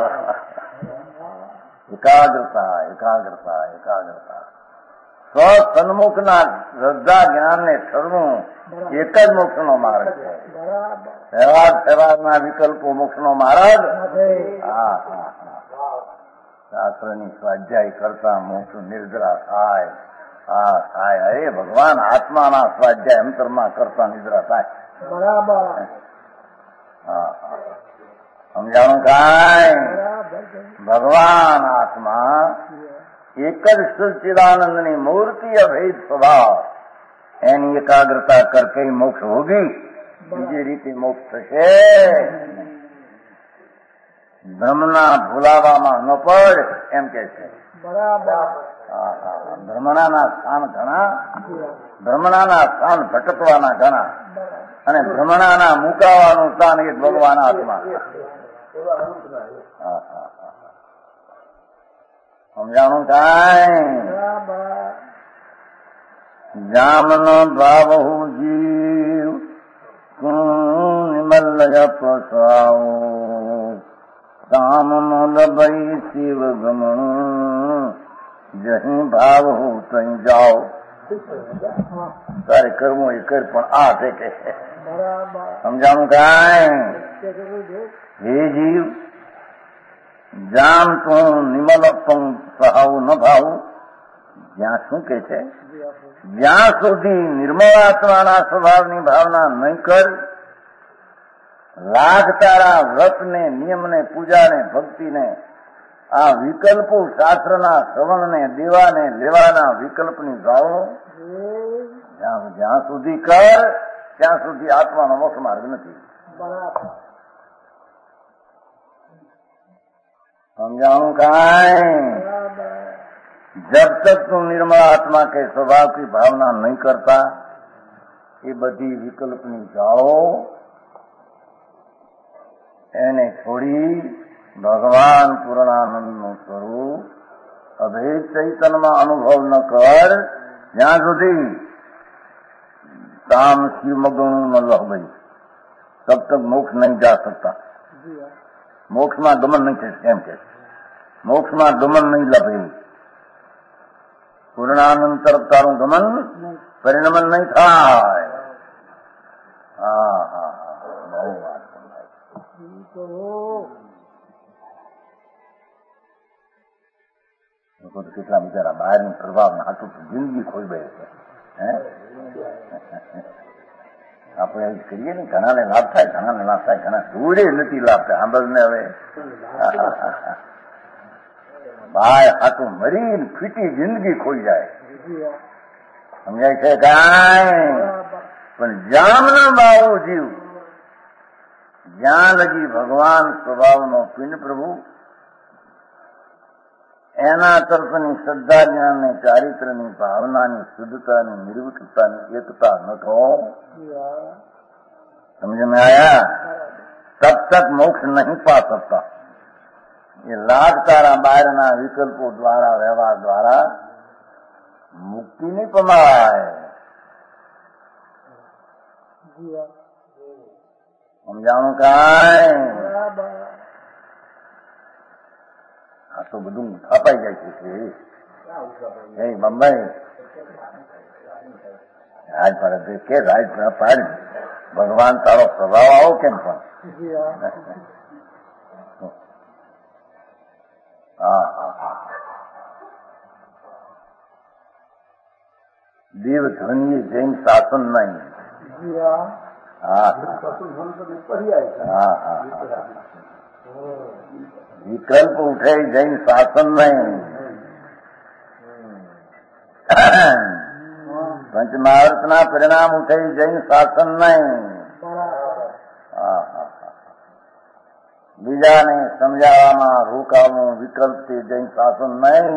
એકાગ્રતા એકાગ્રતા એકાગ્રતા સ્વસન્મુખના શ્રદ્ધા જ્ઞાનને ઠરવું એક જ મોક્ષનો માર્ગ છે. વ્યવહાર વ્યવહારના વિકલ્પો મોક્ષનો માર્ગ. હા હા હા શાસ્ત્રની સ્વાધ્યાય કરતા મોક્ષ નિર્જરા થાય. હા થાય. અરે ભગવાન આત્માના સ્વાધ્યાય અંતરમાં કરતા નિદ્રા થાય. બરાબર. હા હા સમજાણું કાંઈ? ભગવાન આત્મા એક જ સચ્ચિદાનંદની મૂર્તિ અભેદ સ્વભાવ, એની એકાગ્રતા કરકે મોક્ષ હોગી. બીજી રીતે મોક્ષ થશે. બ્રહ્મના ભૂલાવામાં ન પડ એમ કે છે. બરાબર. બ્રહ્મણાના સ્થાન ઘણા, બ્રહ્મણાના સ્થાન ભટકવાના ઘણા, અને બ્રહ્મણાના મુકાવાનું સ્થાન એક ભગવાન આત્મા. સમજાણું કાંઈ? જામનો ભાવ જીવ નિમલ પસાવો કામનો લભઈ શિવ ગમણું જહી ભાવ હું તઈ જાઓ. તારે કરવું એ કર, પણ આ છે કે સમજાણું કાંઈ? હે જીવ, જામ તું નિમલ સહાવ ન ભાવ. જ્યાં શું કે છે? જ્યાં સુધી નિર્મળ આત્માના સ્વભાવની ભાવના નહીં કર, લાગ તારા વ્રતને, નિયમને, પૂજાને, ભક્તિને, આ વિકલ્પો શાસ્ત્રના શ્રવણને, દેવાને, લેવાના વિકલ્પની ભાવો જ્યાં સુધી કર ત્યાં સુધી આત્માનો મોક્ષ માર્ગ નથી. समझाऊं कांई? जब तक तुम निर्मल आत्मा के स्वभाव की भावना नहीं करता, ये बधी विकल्पनी जाओ એને છોડી ભગવાન પૂર્ણાનંદનું સ્વરૂપ અભેદ ચૈતન્યમાં અનુભવ ન કર જ્યાં સુધી કામ શિવ મગણું ન લહ ભાઈ, તબ તક મોક્ષ નહીં જા શકતા. મોક્ષમાં ગમન નહીં થશે એમ કે મોક્ષમાં ગમન નહીં લભે. પૂર્ણાનંદ તરફ તારું ગમન પરિણમન નહીં થાય. હા હા હા બહુ વાત લોકો તો કેટલા બિચારા બહારની પ્રભાવ હાથું જિંદગી ખોઈ બે છે. હે આપણે એ કરીએ ને, ઘણાને લાભ થાય, ઘણાને લાભ થાય, ઘણા જોડે નથી લાભ થાય. આંબળને હવે બાય હાથું મરીને ફીટી જિંદગી ખોઈ જાય. સમજાય છે કાંઈ? પણ જામના બાવો જીવ જ્યાં લગી ભગવાન સ્વભાવનો પિંડ પ્રભુ એના તરફની શ્રદ્ધા જ્ઞાનને, ચારિત્રની ભાવનાની શુદ્ધતાની, નિર્વિકતાની એકતા ન થો, સમજ में आया? तब तक मोक्ष नहीं पा सकता. ये लाख तारा बाहરના વિકલ્પો દ્વારા, વ્યવહાર દ્વારા મુક્તિ નહીં પમાય. સમજાણું કાંઈ? આ તો બધું થાપાઈ જાય છે. એ બંબાઈ રાજ પડે કે રાજ પાડ ભગવાન તારો સ્વભાવ આવો કેમ પણ. હા હા દેવ ધ્વનિ જૈન શાસન નહીં. હા હા હા વિકલ્પ ઉઠે જૈન શાસન નહીં. પંચમહાવર્તના પરિણામ ઉઠે જૈન શાસન નહીં. બીજાને સમજાવવામાં રોકાવું વિકલ્પથી જૈન શાસન નહીં.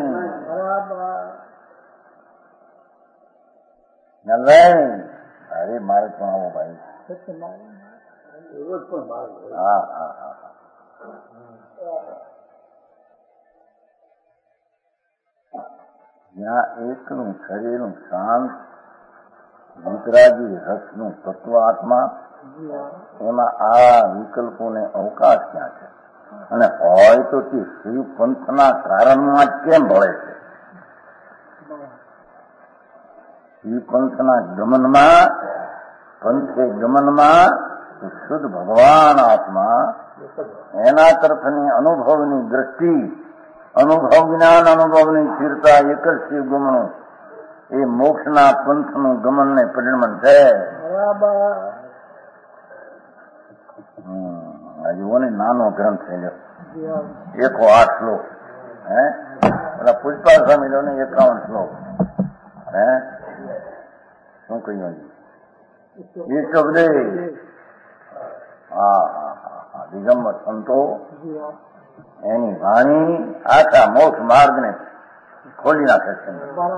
નહીં અરે મારે પણ આવો ભાઈ હા હા હા જ્યાં એકનું શરીરનું શાંત વિતરાગી રસનું તત્વ આત્મા, એમાં આ વિકલ્પોને અવકાશ ક્યાં છે? અને હોય તો તે શિવ પંથના કારણમાં જ કેમ ભળે છે? શિવ પંથના ગમનમાં, પંથે ગમનમાં શુદ્ધ ભગવાન આત્મા, એના તરફની અનુભવની દ્રષ્ટિ, અનુભવ જ્ઞાન અનુભવની સ્થિરતા એક જ શિવ ગમનું, એ મોક્ષના પંથનું ગમનને પરિણમન છે. હજુ ને નાનો ગ્રંથ થયેલો, એકો આઠ શ્લોક, હે પેલા પુષ્પા સ્વામી ને એકાવન શ્લોક, હે શું કહ્યું? એ શબ્દે હા હા હા દિગંબર સંતો એની વાણી આખા મોક્ષ માર્ગને ખોલી નાખે છે.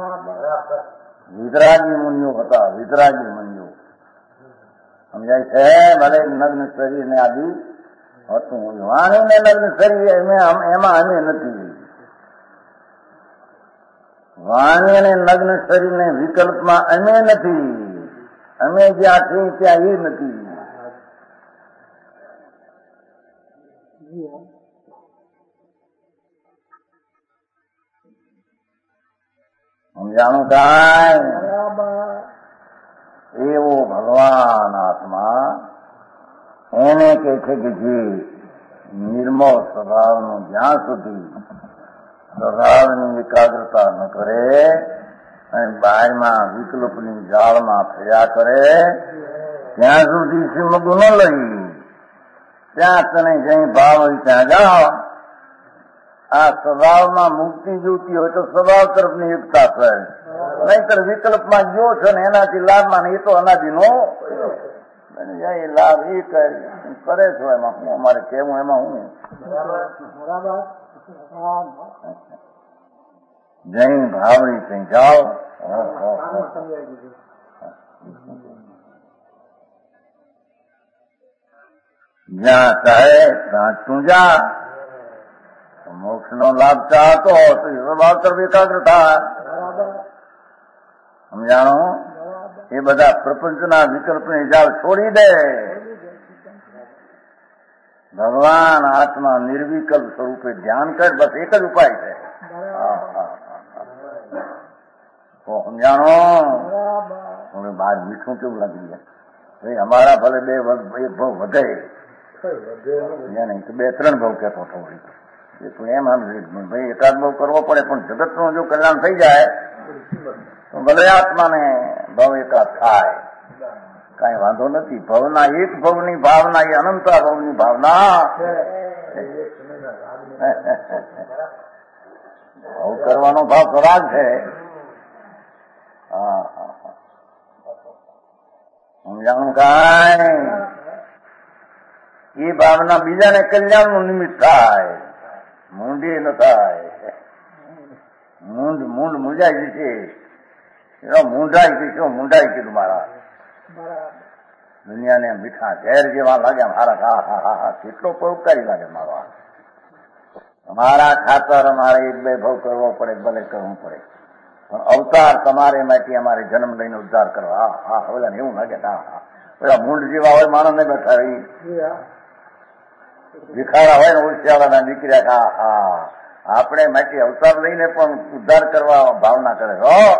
વિતરાગી મુનિઓ હતા, વિતરાગી મુનિઓ સમજાય છે. ભલે નગ્ન શરીર ને આદિ હતું, વાણી ને નગ્ન શરીર એમાં અમે નથી. વાણી અને નગ્ન શરીર ને વિકલ્પમાં અમે નથી. અમે જ્યાં છીએ ત્યાં એ નથી. સમજાણું કાંઈ? એવો ભગવાન આત્મા એને કે છે કે જે નિર્મળ સ્વભાવનું જ્યાં સુધી સ્વભાવની એકાગ્રતા ન કરે અને બહારમાં વિકલ્પની જાળમાં ફર્યા કરે ત્યાં સુધી શ્રીમગું ન લઈ. ત્યાં તને જઈ ભાવ હોય ત્યાં જાઓ. આ સ્વભાવમાં મુક્તિ જોતી હોય તો સ્વભાવ તરફની એકતા કરે, નહીતર વિકલ્પમાં જો છો ને એનાથી લાભમાં એ તો અનાદિનો લાભ એ કરે છો. એમાં હું અમારે કેવું એમાં હું જય ભાવની કઈ જાઓ. જ્યાં ચાહે ત્યાં તું જા. મોક્ષ નો લાભ ચાહતો તો સ્વભાવ તરફ એકાગ્ર થાય. સમજાણો? એ બધા પ્રપંચના વિકલ્પની જાળ છોડી દે. ભગવાન આત્મા નિર્વિકલ્પ સ્વરૂપે ધ્યાન કર, બસ એક જ ઉપાય છે. તો સમજાણો? હવે બહાર મીઠું કેવું લાગી જાય ભાઈ? અમારા ભલે બે એક ભાવ વધે, નહીં તો બે ત્રણ ભાવ કહેતો હતો. એ તો એમ સમજી ભાઈ એકાદ ભાવ કરવો પડે, પણ જગતનું જો કલ્યાણ થઈ જાય તો ભલે આત્માને ભાવ એકાદ થાય, કઈ વાંધો નથી. ભવના એક ભવની ભાવના એ અનંતા ભવની ભાવના. ભાવ કરવાનો ભાવ ખરાબ છે. હા હા હા સમજાણું કાંઈ? એ ભાવના બીજાને કલ્યાણનું નિમિત્ત થાય, મૂંડી ન થાય. મૂંડ મૂંડ મૂંઝાઈ જશે. મૂંઢાઈ કીધું, મૂંઢાઈ કીધું મારા દુનિયાને મીઠા ઝેર જેવા લાગ્યા મારા. હા હા હા હા કેટલો પરોપકારી લાગે મારો. મારા ખાતર અમારે એક બે ભાવ કરવો પડે, ભલે કરવું પડે, પણ અવતાર તમારે માટે અમારે જન્મ લઈને ઉદ્ધાર કરવા. હા હા હવે એવું લાગે. હા હા પેલા મૂંઢ જેવા હોય માણસ ને બેઠા રહી, ભિખારા હોય ને ઓળખ્યાવાના નીકળ્યા. હા હા આપણે માટે અવતાર લઈને પણ ઉદ્ધાર કરવા ભાવના કરે.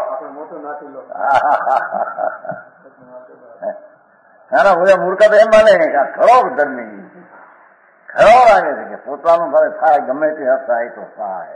ના બધા મૂર્ખા તો એમ માને કે ખરો ધર્મી, ખરો લાગે છે કે પોતાનું ભલે થાય, ગમે તે થાય તો થાય.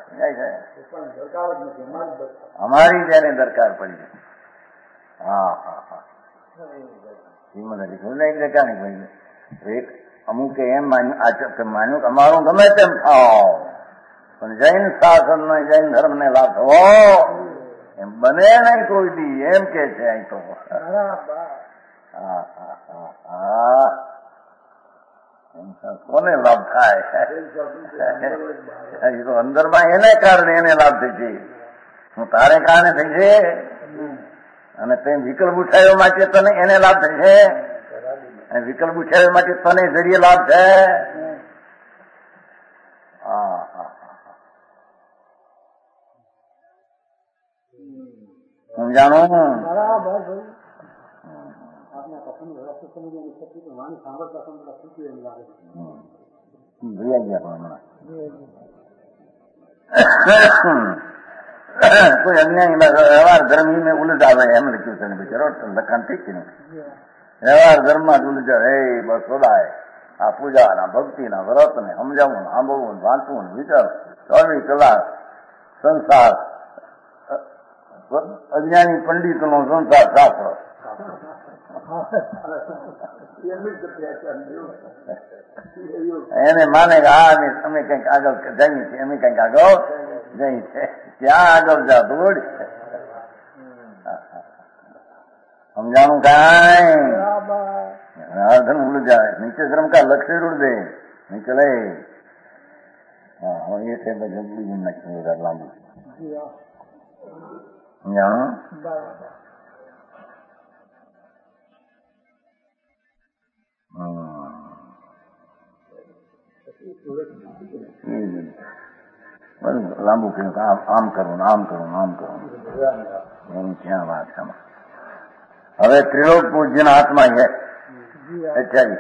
અમારી જેને દરકાર પડી. હા હા હા મને ક્યાં નહીં ભાઈ. એક અમુકે એમ માન્યું માન્યું કે અમારું ગમે તેમ થાવ, પણ જૈન શાસન ને જૈન ધર્મ ને લાભ થવો એમ બને નહીં કોઈ દી, એમ કે છે અહીં તો. કોને લાભ થાય? એ તો અંદરમાં એને કારણે એને લાભ થઈ છે, હું તારે કારણે થઈ છે. અને તે વિકલ્પ ઉઠાવ્યો માટે તને એને લાભ થઈ છે. વિકલ્પ ઉઠાવવા માટે તને જરીએ લાભ છે. હા હા સમજાણું? કોઈ અન્યાય વ્યવહાર ધર્મ મેં ઉલટાવે એમ લખ્યું છે ને બિચારો લખાણ ઠીક છે ને વ્યવહાર ધર્મમાં જ ઉલટાવે. એ બસ સોદાય આ પૂજા ભક્તિ ના વ્રત ને સમજાવવું સાંભળવું વાંચવું વિચાર ચોવીસ કલાક સંસાર અજ્ઞાની પંડિત નો સંસાર શાસ્ત્ર એને માને કે આ અમે કઈક આગળ જઈએ છીએ અમે કઈક આગળ જઈએ છે ત્યાં આગળ જા દોડ સમજાણું કાંઈ ધન ભૂલ જાય નીચે ધર્મ કા લક્ષ્ય રૂડ દે નીચે લે. હા એ છે બીજું નાખ્યું લાંબુ સમજાણું? લાંબુ કહ્યું આમ કરવું આમ કરવું આમ કરવું એની ક્યાં વાત છે. હવે ત્રિલોક પૂજ્યના હાથમાં છે અઠ્યાવીસ.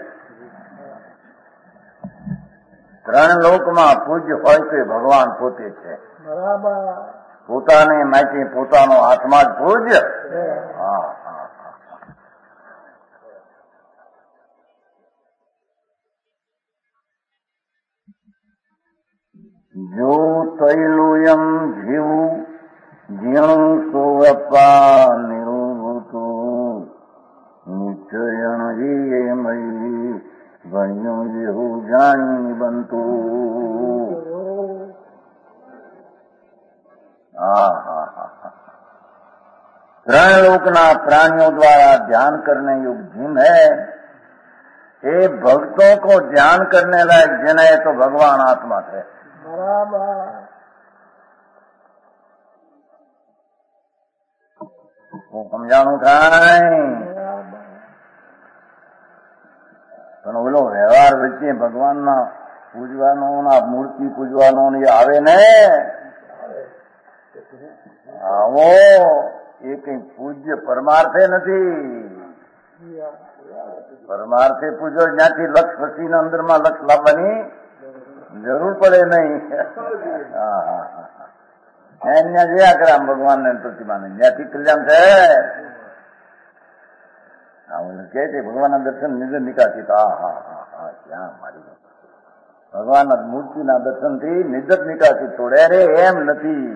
ત્રણ લોકમાં પૂજ્ય હોય તો ભગવાન પોતે છે. પોતાને માટે પોતાનો આત્મા જ પૂજ્ય. હા હા જો તૈલુયમ જીવું જીણું સોવપા નિરૂભૂતું નિશ્ચયણ જીએ મયી ભણ્યું જેવું જાણી બનતું. હા હા હા ત્રણ લોકના પ્રાणियों द्वारा ध्यान करने योग्य जिन है ये भक्तों को ध्यान करने लायक जिन है तो भगवान आत्मा थे. बराबर સમજાણું કાંઈ? પણ ઓલો વ્યવહાર વચ્ચે ભગવાનના પૂજવાનો મૂર્તિ પૂજવાનો આવે ને આવો એ કઈ પૂજ્ય પરમાર્થે નથી. પરમાર્થે પૂજો જ્યાંથી લક્ષ રસીના અંદરમાં લક્ષ લાવવાની જરૂર પડે નહીં. હા હા હા ત્યાં જોયા કરે આમ ભગવાન ને પ્રતિમાને જ્યાંથી કલ્યાણ છે. કે છે ભગવાનના દર્શન નિજ નિકાસી. હા હા હા હા ક્યાં મારી ભગવાનના મૂર્તિના દર્શન થી નિજ નિકાસી તોડે રે એમ નથી.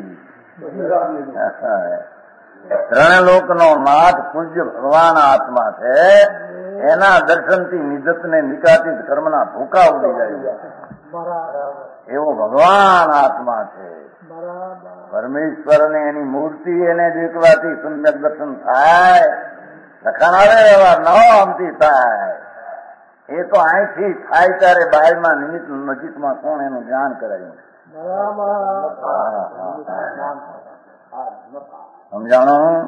ત્રણ લોકનો નાથ પૂજ્ય ભગવાન આત્મા છે. એના દર્શનથી નિજત ને નિકાસિત કર્મના ભૂકા ઉડી જાય એવો ભગવાન આત્મા છે. પરમેશ્વર ને એની મૂર્તિ એને દેખવાથી સમ્યક દર્શન થાય. લખાણ આવે વ્યવહાર ન આમથી થાય. એ તો અહીંથી થાય ત્યારે બહારમાં નિમિત્ત નજીકમાં કોણ એનું જ્ઞાન કરાયું. સમજાણું?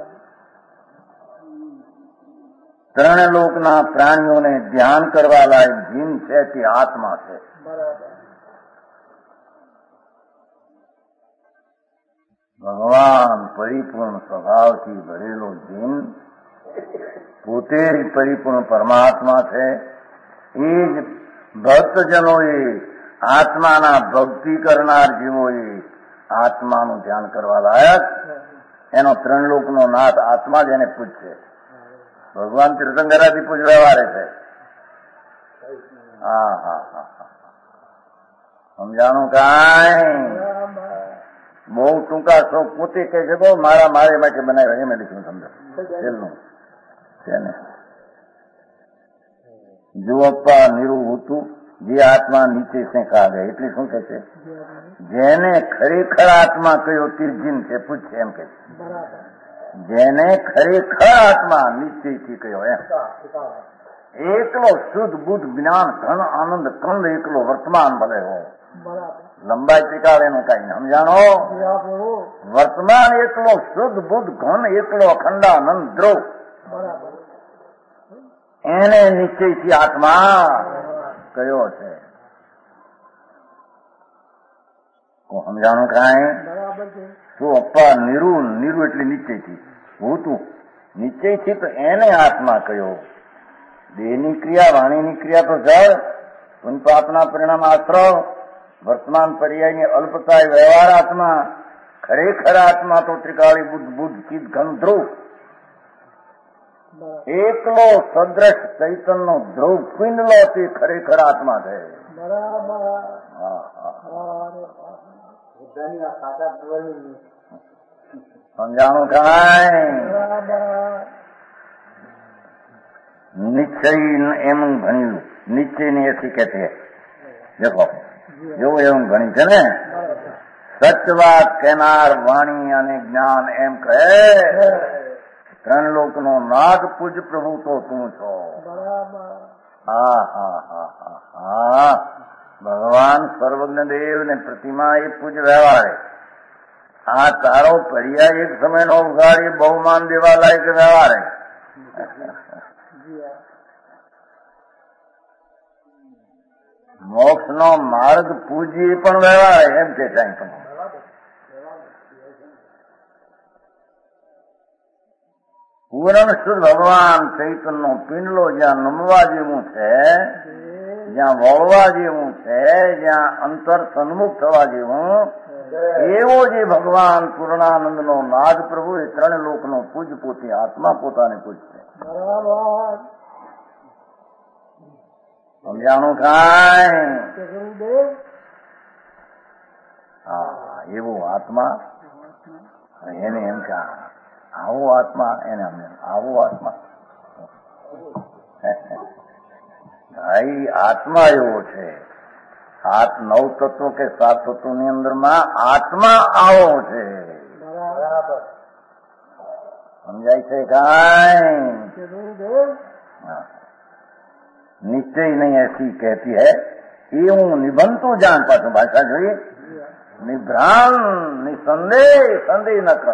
ત્રણ લોકના પ્રાણીઓને ધ્યાન કરવા લાયક જીન છે તે આત્મા છે. ભગવાન પરિપૂર્ણ સ્વભાવથી ભરેલો જીન પોતે પરિપૂર્ણ પરમાત્મા છે. એ જ ભક્તજનોએ આત્માના ભક્તિ કરનાર જીવોએ આત્માનું ધ્યાન કરવા લાયક એનો ત્રણ લોકનો નાથ આત્મા જ એને પૂજશે. ભગવાન તીર્થંકરાથી પૂજવા વાળે છે. હા હા હા સમજાણું કાંઈ? બહુ ટૂંકા શોખ પોતે કહે છે બહુ મારા મારે માટે બનાવ્યા એમ લખ્યું સમજો છેલ્લું છે ને. જો અપ્પા નિરૂભૂતું જે આત્મા નીચે શેખા ગયે એટલે શું કે છે? જેને ખરેખર આત્મા કયો તિર્જીન છે પૂછશે એમ કે છે. જેને ખરેખર આત્મા નિશ્ચયથી કયો એમ એકલો શુદ્ધ બુદ્ધ જ્ઞાન ઘન આનંદ કંદ એકલો વર્તમાન ભલે હો. લંબાઈ ટીકાવે એનું કઈ સમજાણો? વર્તમાન એકલો શુદ્ધ બુદ્ધ ઘન એકલો અખંડાનંદ દ્રોહ એને નિશ્ચયથી આત્મા કયો છે. સમજાણું કાંઈ? શું અપ્પા નિરુ નિરુ એટલે નિશ્ચયથી હું તું નિશ્ચયથી તો એને આત્મા કયો. દેહની ક્રિયા વાણીની ક્રિયા તો જળ પુનપાપના પરિણામ આશ્રવ વર્તમાન પર્યાયની અલ્પતા વ્યવહાર આત્મા. ખરેખર આત્મા તો ત્રિકાળી બુદ્ધ બુદ્ધ ચિદ ઘન ધ્રુવ એકલો સદ્રશ ચૈતનનો ધ્રુવ પિંડલો તે ખરેખર આત્મા છે. સમજાણું કાંઈ? નિશ્ચય એમ ભણ્યું નિશ્ચયની એથી કે છે દેખો એવું એવું ભણી છે ને. સચવાત કહેનાર વાણી અને જ્ઞાન એમ કહે ત્રણ લોકનો નાથ પૂજ પ્રભુ તો તું છો. હા હા હા હા હા ભગવાન સર્વજ્ઞ દેવ ને પ્રતિમા એ પૂજ વ્યવહારે આ તારો પર્યાય એક સમયનો ઉઘાડી બહુમાન દેવા લાયક વ્યવહારે. મોક્ષ નો માર્ગ પૂજી પણ વ્યવહારે એમ કે સાંઈ પણ પૂરણ શુદ્ધ ભગવાન ચૈતનનો પિંડલો જ્યાં નમવા જેવું છે, જ્યાં વળવા જેવું છે, જ્યાં અંતર સન્મુખ થવા જેવું એવો જે ભગવાન પૂર્ણાનંદનો નાદ પ્રભુ એ ત્રણ લોકનો પૂજ પોતે આત્મા પોતાને પૂજશે. સમજાણું કાંઈ? હા એવો આત્મા એને એમ કે આવો આત્મા એને અમને આવો આત્મા ભાઈ આત્મા એવો છે. સાત નવ તત્વો કે સાત તત્વોની અંદરમાં આત્મા આવો છે. સમજાય છે કાંઈ? निश्चय नहीं ऐसी कहती है ये हूं निबंधु जान पाछो भाषा જોઈએ નિભ્રાન નિસંદેહ સંદેહ ન કર.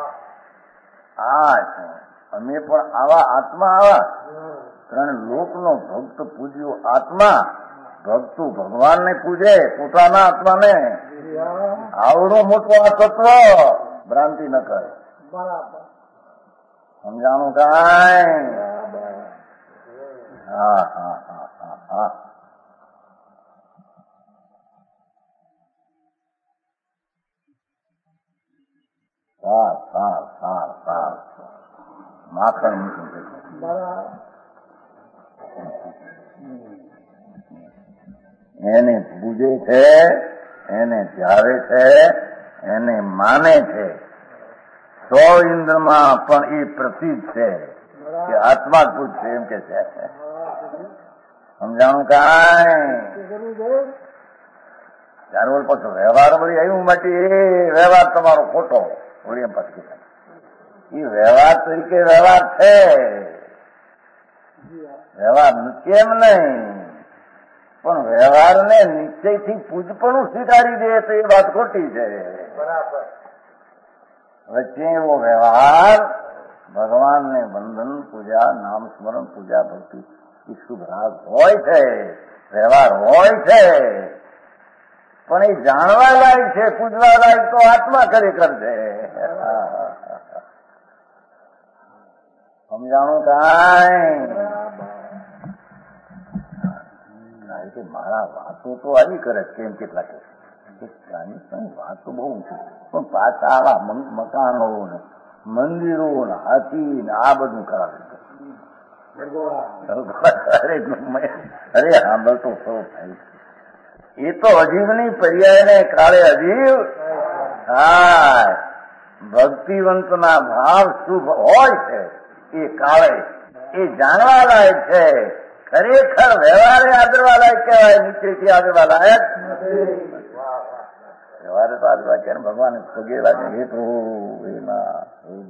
આ અમે પણ આવા આત્મા આવા ત્રણ લોકનો ભક્ત પૂજ્યો આત્મા ભક્તો ભગવાનને પૂજે પોતાના આત્માને. આવડું મોટું આ તત્વ ભ્રાંતિ ન કરે. સમજાણું કાંઈ? હા હા હા હા હા સાર સાર સાર સાર માખણ મૂકી એને પૂજે છે, એને ધ્યાવે છે, એને માને છે. સો ઇન્દ્રમાં પણ એ પ્રસિદ્ધ છે કે આત્મા જ પૂજશે એમ કે છે. સમજાણું કાંઈ? ચાર પછી વ્યવહાર બધી આવ્યું માટે એ વ્યવહાર તમારો ખોટો ઓળી એમ પછી એ વ્યવહાર તરીકે વ્યવહાર છે. વ્યવહાર કેમ નહીં પણ વ્યવહારને નિશ્ચયથી પૂજપણું સ્વીકારી દે તો એ વાત ખોટી છે. બરાબર. વચ્ચે એવો વ્યવહાર ભગવાનને વંદન પૂજા નામ સ્મરણ પૂજા ભક્તિ એ શુભ રાગ હોય છે, વ્યવહાર હોય છે, પણ એ જાણવા લાયક છે, પૂજવા લાયક તો આત્મા ખરેખર છે. સમજાણું કાંઈ? મારા વાતો તો આવી કરે કેમ કેટલાક વાત તો બહુ છે પણ પાછા આવા મકાનો ને મંદિરો ને હાથી ને આ બધું કરાવે છે. અરે સાંભળતો સૌ થાય એ તો અજીવની પર્યાયને કાળે અજીવ. હા ભક્તિવંતના ભાવ શુભ હોય છે એ કાળે એ જાણવા લાયક છે. ખરેખર વ્યવહારે આદરવા લાયક કહેવાય, નીચેથી આદરવા લાયક વ્યવહારે તો આદરવા કે ભગવાન પગે લાગે હે પ્રભુ એમાં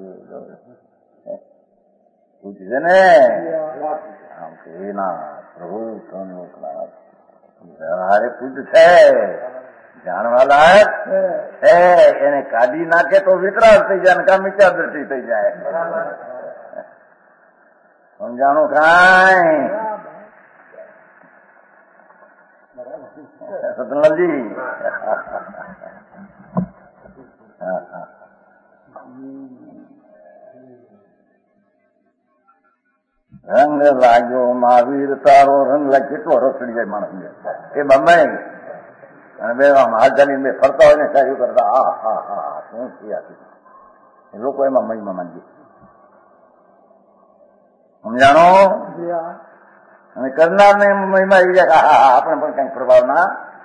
પૂછશે ને આમ કે એના પ્રભુ વ્યવહારે પૂજ છે, જાણવા લાયક છે. એને કાઢી નાખે તો વિતરાગ થઈ જાય ને કામ વિચાર દ્રષ્ટિ થઈ જાય. સમજાણું કાંઈ સતનલાલજી રંગ લાગ્યો મહાવીર તારો રંગ લાગ કેટલો રસ ચડી જાય માણસ એ બમ્બાઈ અને બે આમ હાથ ચાલીને બે ફરતા હોય ને સારું કરતા હા હા હા શું થયા લોકો એમાં મહિમા માંગી સમજાણો અને કરનાર ને મહિમા આવી જાય હા હા આપણે પણ કઈક પ્રભાવ ના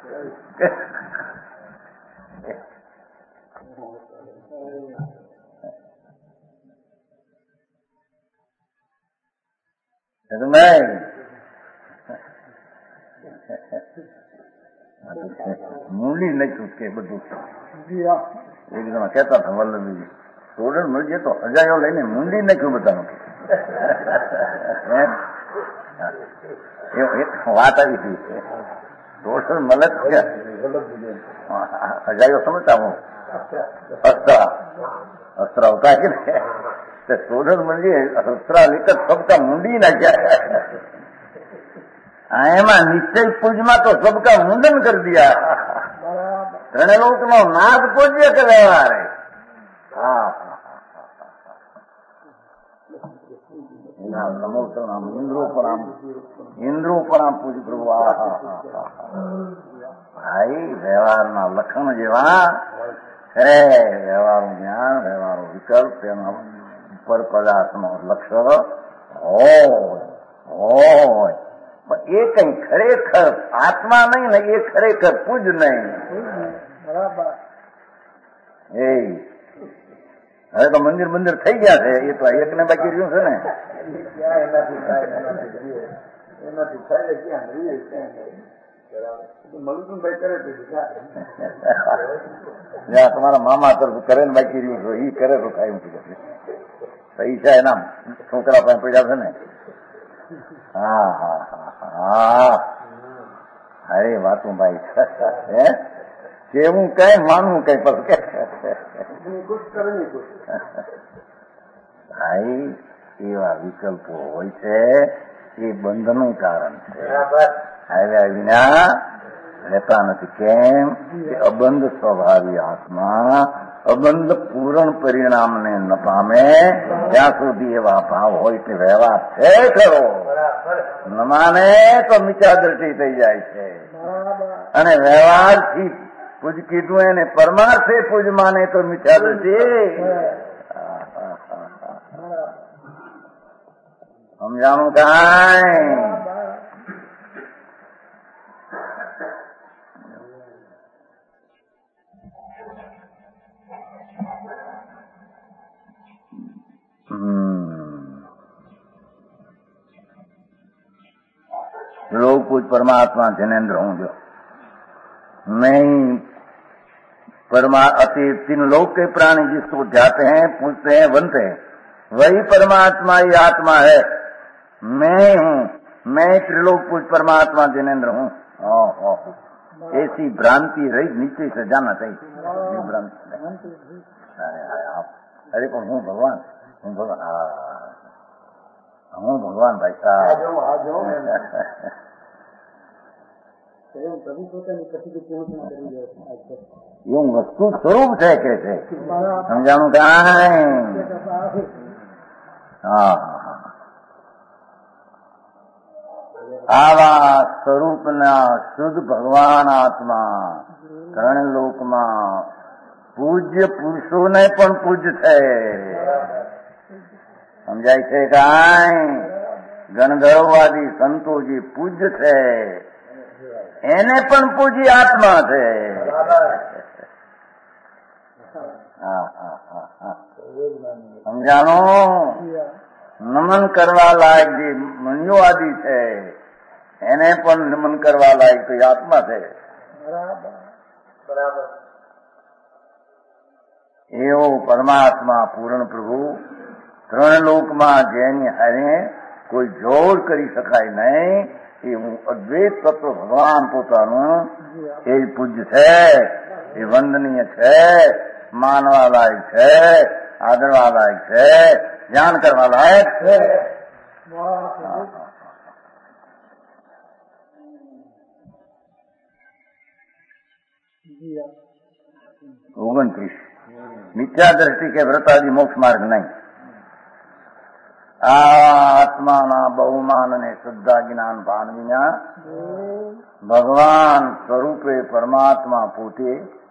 મૂલી નાખ્યું કે બધું એકદમ કેતા હતા વલ્લભી સોડણ મળીએ તો હજાયો લઈને મૂંડી નાખ્યું બધાનું વાત આવી હતી સોડણ મળે હજાયો સમજતા હું અસ્ત્ર અસ્ત્ર આવતા કે ને સોડણ મળીએ અસ્ત્રા લેકર સબકા મૂંડી નાખ્યા એમાં નિશ્ચય પૂજમાં તો સબકા મુંડન કરી દિયા ત્રણે લોક નો નાદ પૂજ્ય કે વ્યવહાર હા નમો પ્રણામ ઇન્દ્રો પ્રણામ ઇન્દ્રો પ્રણામ પૂજ પ્રભુ આ ભાઈ વ્યવહારના લખણ જેવા ખરે વ્યવહારનું જ્ઞાન વ્યવહારનો વિકલ્પ તેના ઉપર પદાર્થનો લક્ષણ હોય હોય પણ એ કઈ ખરેખર આત્મા નહીં ને એ ખરેખર પૂજ નહીં બરાબર એ હવે તો મંદિર મંદિર થઈ ગયા છે એ તો એક ને બાકી રહ્યું છે ને એનાથી થાય ક્યાં તમારા મામા તરફ કરે ને બાકી રહ્યું છે એ કરે તો થાય પૈસા એના છોકરા પાસે પડ્યા છે ને હા હા હા હા અરે વાતું ભાઈ હે કેવું કઈ માનવું કઈ પર ભાઈ એવા વિકલ્પો હોય છે એ બંધનું કારણ છે આવ્યા વિના રહેતા નથી કેમ કે અબંધ સ્વભાવી આત્મા અબંધ પૂરણ પરિણામને ન પામે ત્યાં સુધી એવા ભાવ હોય કે વ્યવહાર છે ખરો ન માને તો મિથ્યા દ્રષ્ટિ થઈ જાય છે અને વ્યવહારથી પૂજ કીધું એને પરમાર્થે પૂજ માને તો મિથ્યા દ્રષ્ટિ સમજાણું કાંઈ लोग कुछ परमात्मा जनेन्द्र हूं जो नहीं परमा अति तीन लोग के प्राणी जिसको जाते हैं पूछते हैं बनते हैं वही परमात्मा ही आत्मा है मैं हूं मैं त्रिलोक पूज परमात्मा जनेन्द्र हूं ऐसी भ्रांति रही नीचे से जाना चाहिए भ्रांति अरे पण हूँ भगवान हूँ भगवान हूँ भगवान भाई साहब એવું વસ્તુ સ્વરૂપ છે કે છે સમજાણું કાંઈ હા આવા સ્વરૂપના શુદ્ધ ભગવાન આત્મા ત્રણ લોકમાં પૂજ્ય પુરુષોને પણ પૂજ છે સમજાય છે કાંઈ ગણધર્વવાદી સંતોજી પૂજ્ય છે એને પણ પૂજી આત્મા છે સમજાણો નમન કરવા લાયક જે મનિયો આદિ છે એને પણ નમન કરવા લાયક તો આત્મા છે બરાબર એવો પરમાત્મા પૂર્ણ પ્રભુ ત્રણ લોકમાં જેની હારે કોઈ જોડ કરી શકાય નહીં એવું અદ્વૈત તત્વ ભગવાન પોતાનું એ પૂજ્ય છે એ વંદનીય છે માનવા લાયક છે આદરવા લાયક છે ધ્યાન કરવા લાયક છે ઓગણત્રીસ મિથ્યા દ્રષ્ટિ કે વ્રતાદિ મોક્ષ માર્ગ નહીં. આ આત્માના બહુમાન અને શુદ્ધા જ્ઞાન ભાન વિના ભગવાન સ્વરૂપે પરમાત્મા પોતે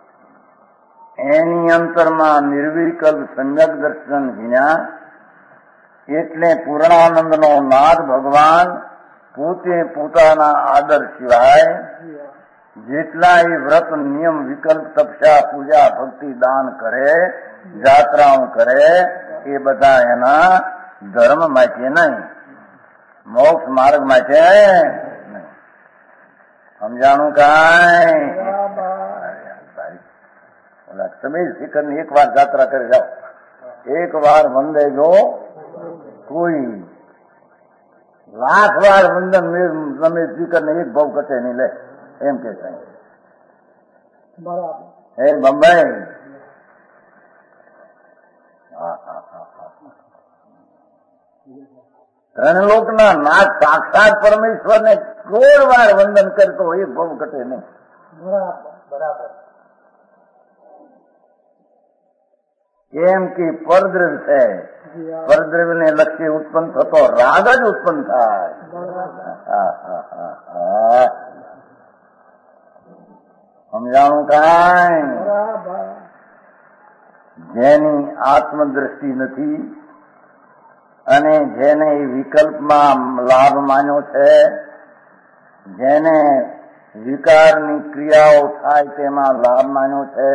એની અંતરમાં નિર્વિકલ્પ સમ્યક દર્શન વિના એટલે પૂર્ણાનંદનો નાદ ભગવાન પોતે પોતાના આદર સિવાય જેટલાય વ્રત નિયમ વિકલ્પ તપસ્યા પૂજા ભક્તિ દાન કરે જાત્રાઓ કરે એ બધા એના ધર્મ માટે નહીં, મોક્ષ માર્ગ માટે નહીં. સમજાણું કાંઈ? તમે શિખર ની એક વાર જાત્રા કરી જાઓ, એક વાર વંદે જો કોઈ લાખ વાર વંદન તમે શિખર ને એક ભાવ કટે નહીં લે એમ કે બરાબર. હે બંબાઈ હા હા હા હા ત્રણ લોકના નાથ સાક્ષાત પરમેશ્વર ને કરોડ વાર વંદન કરતો એક ભાવ ઘટે નહીં. બરાબર. કેમ કે પરદ્રવ્ય છે, પરદ્રવ્ય ને લક્ષ્ય ઉત્પન્ન થતો રાગ જ ઉત્પન્ન થાય. સમજાણું કાંઈ? જેની આત્મદ્રષ્ટિ નથી અને જેને વિકલ્પમાં લાભ માન્યો છે, જેને વિકારની ક્રિયાઓ થાય તેમાં લાભ માન્યો છે,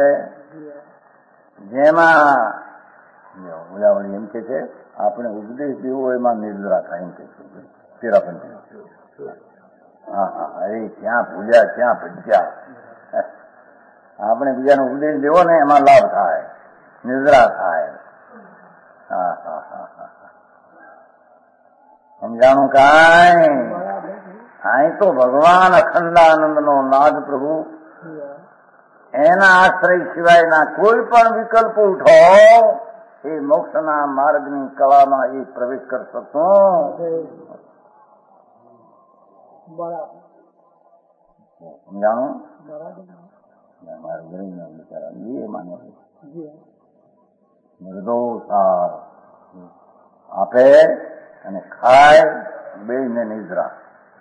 જેમાં ઉલાવણી એમ કે છે આપણે ઉપદેશ દેવો એમાં નિર્જરા થાય એમ કે છે તેરાપંથી. હા હા અરે ક્યાં ભૂલ્યા ક્યાં ભજ્યા. આપણે બીજાનો ઉપદેશ દેવો ને એમાં લાભ થાય, નિર્જરા થાય. હા હા હા હા સમજાણું કાંઈ? અહીં તો ભગવાન અખંડાનંદ નો નાદ પ્રભુ એના આશ્રય સિવાયના કોઈ પણ વિકલ્પ ઉઠો એ મોક્ષના માર્ગની કળામાં એ પ્રવેશ કરી શકતો. સમજાણું? મારા ગરીબના બિચારા એ માને નિર્દોષ આપે અને ખાય બે ને નિદ્રા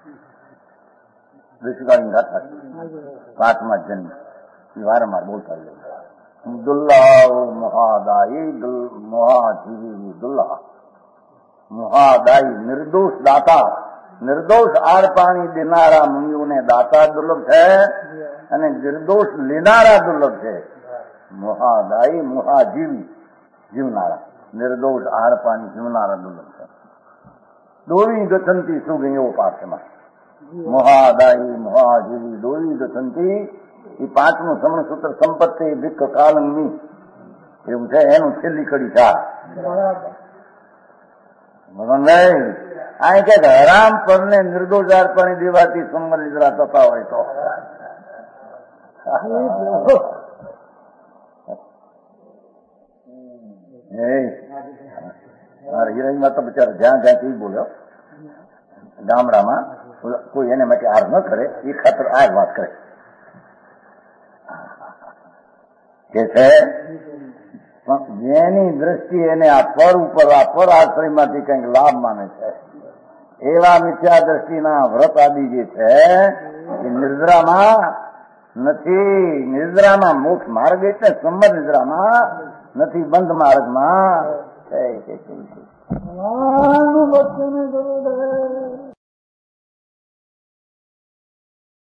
ઋષિકાળની ગાથા પાંચમા જન્મ વારંવાર બોલતા દુલ્લા મહાદાયી મહાજીવી દુલ્લા મહાદાયી નિર્દોષ દાતા, નિર્દોષ આર પાણી દેનારા મુનિઓને દાતા દુર્લભ છે અને નિર્દોષ લેનારા દુર્લભ છે. મહાદાયી મહાજીવી જીવનારા, નિર્દોષ આહાર પાણી જીવનારા દુર્લભ છે. દોરી ગથંતી સુગઈ એવો પાઠમાં મહાદાયી મહાજીવી દોરી ગથંતી એ પાંચમું સમણ સૂત્ર સંપત્તિ ભિક્ષ કાલંગની એવું છે. એનું છેલ્લી કડી છે ભગવાનભાઈ. આ કે હરામ પર ને નિર્દોષ આહાર પાણી દેવાથી સંબંધ નિદ્રા થતા હોય તો મારા હિરાઈમાં તો બિચારા જ્યાં જ્યાં બોલ્યો ગામડામાં કોઈ એને માટે આર ન કરે એ ખાતર આર વાત કરે કે છે જેની દ્રષ્ટિ એને આ પર ઉપર આ પર આશ્રયમાંથી કંઈક લાભ માને છે એવા મિથ્યા દ્રષ્ટિના વ્રત આદિ જે છે એ નિર્જરામાં નથી. નિર્જરામાં મોક્ષ માર્ગ એટલે સંબંધ નિદ્રામાં નથી, બંધ માર્ગમાં છે.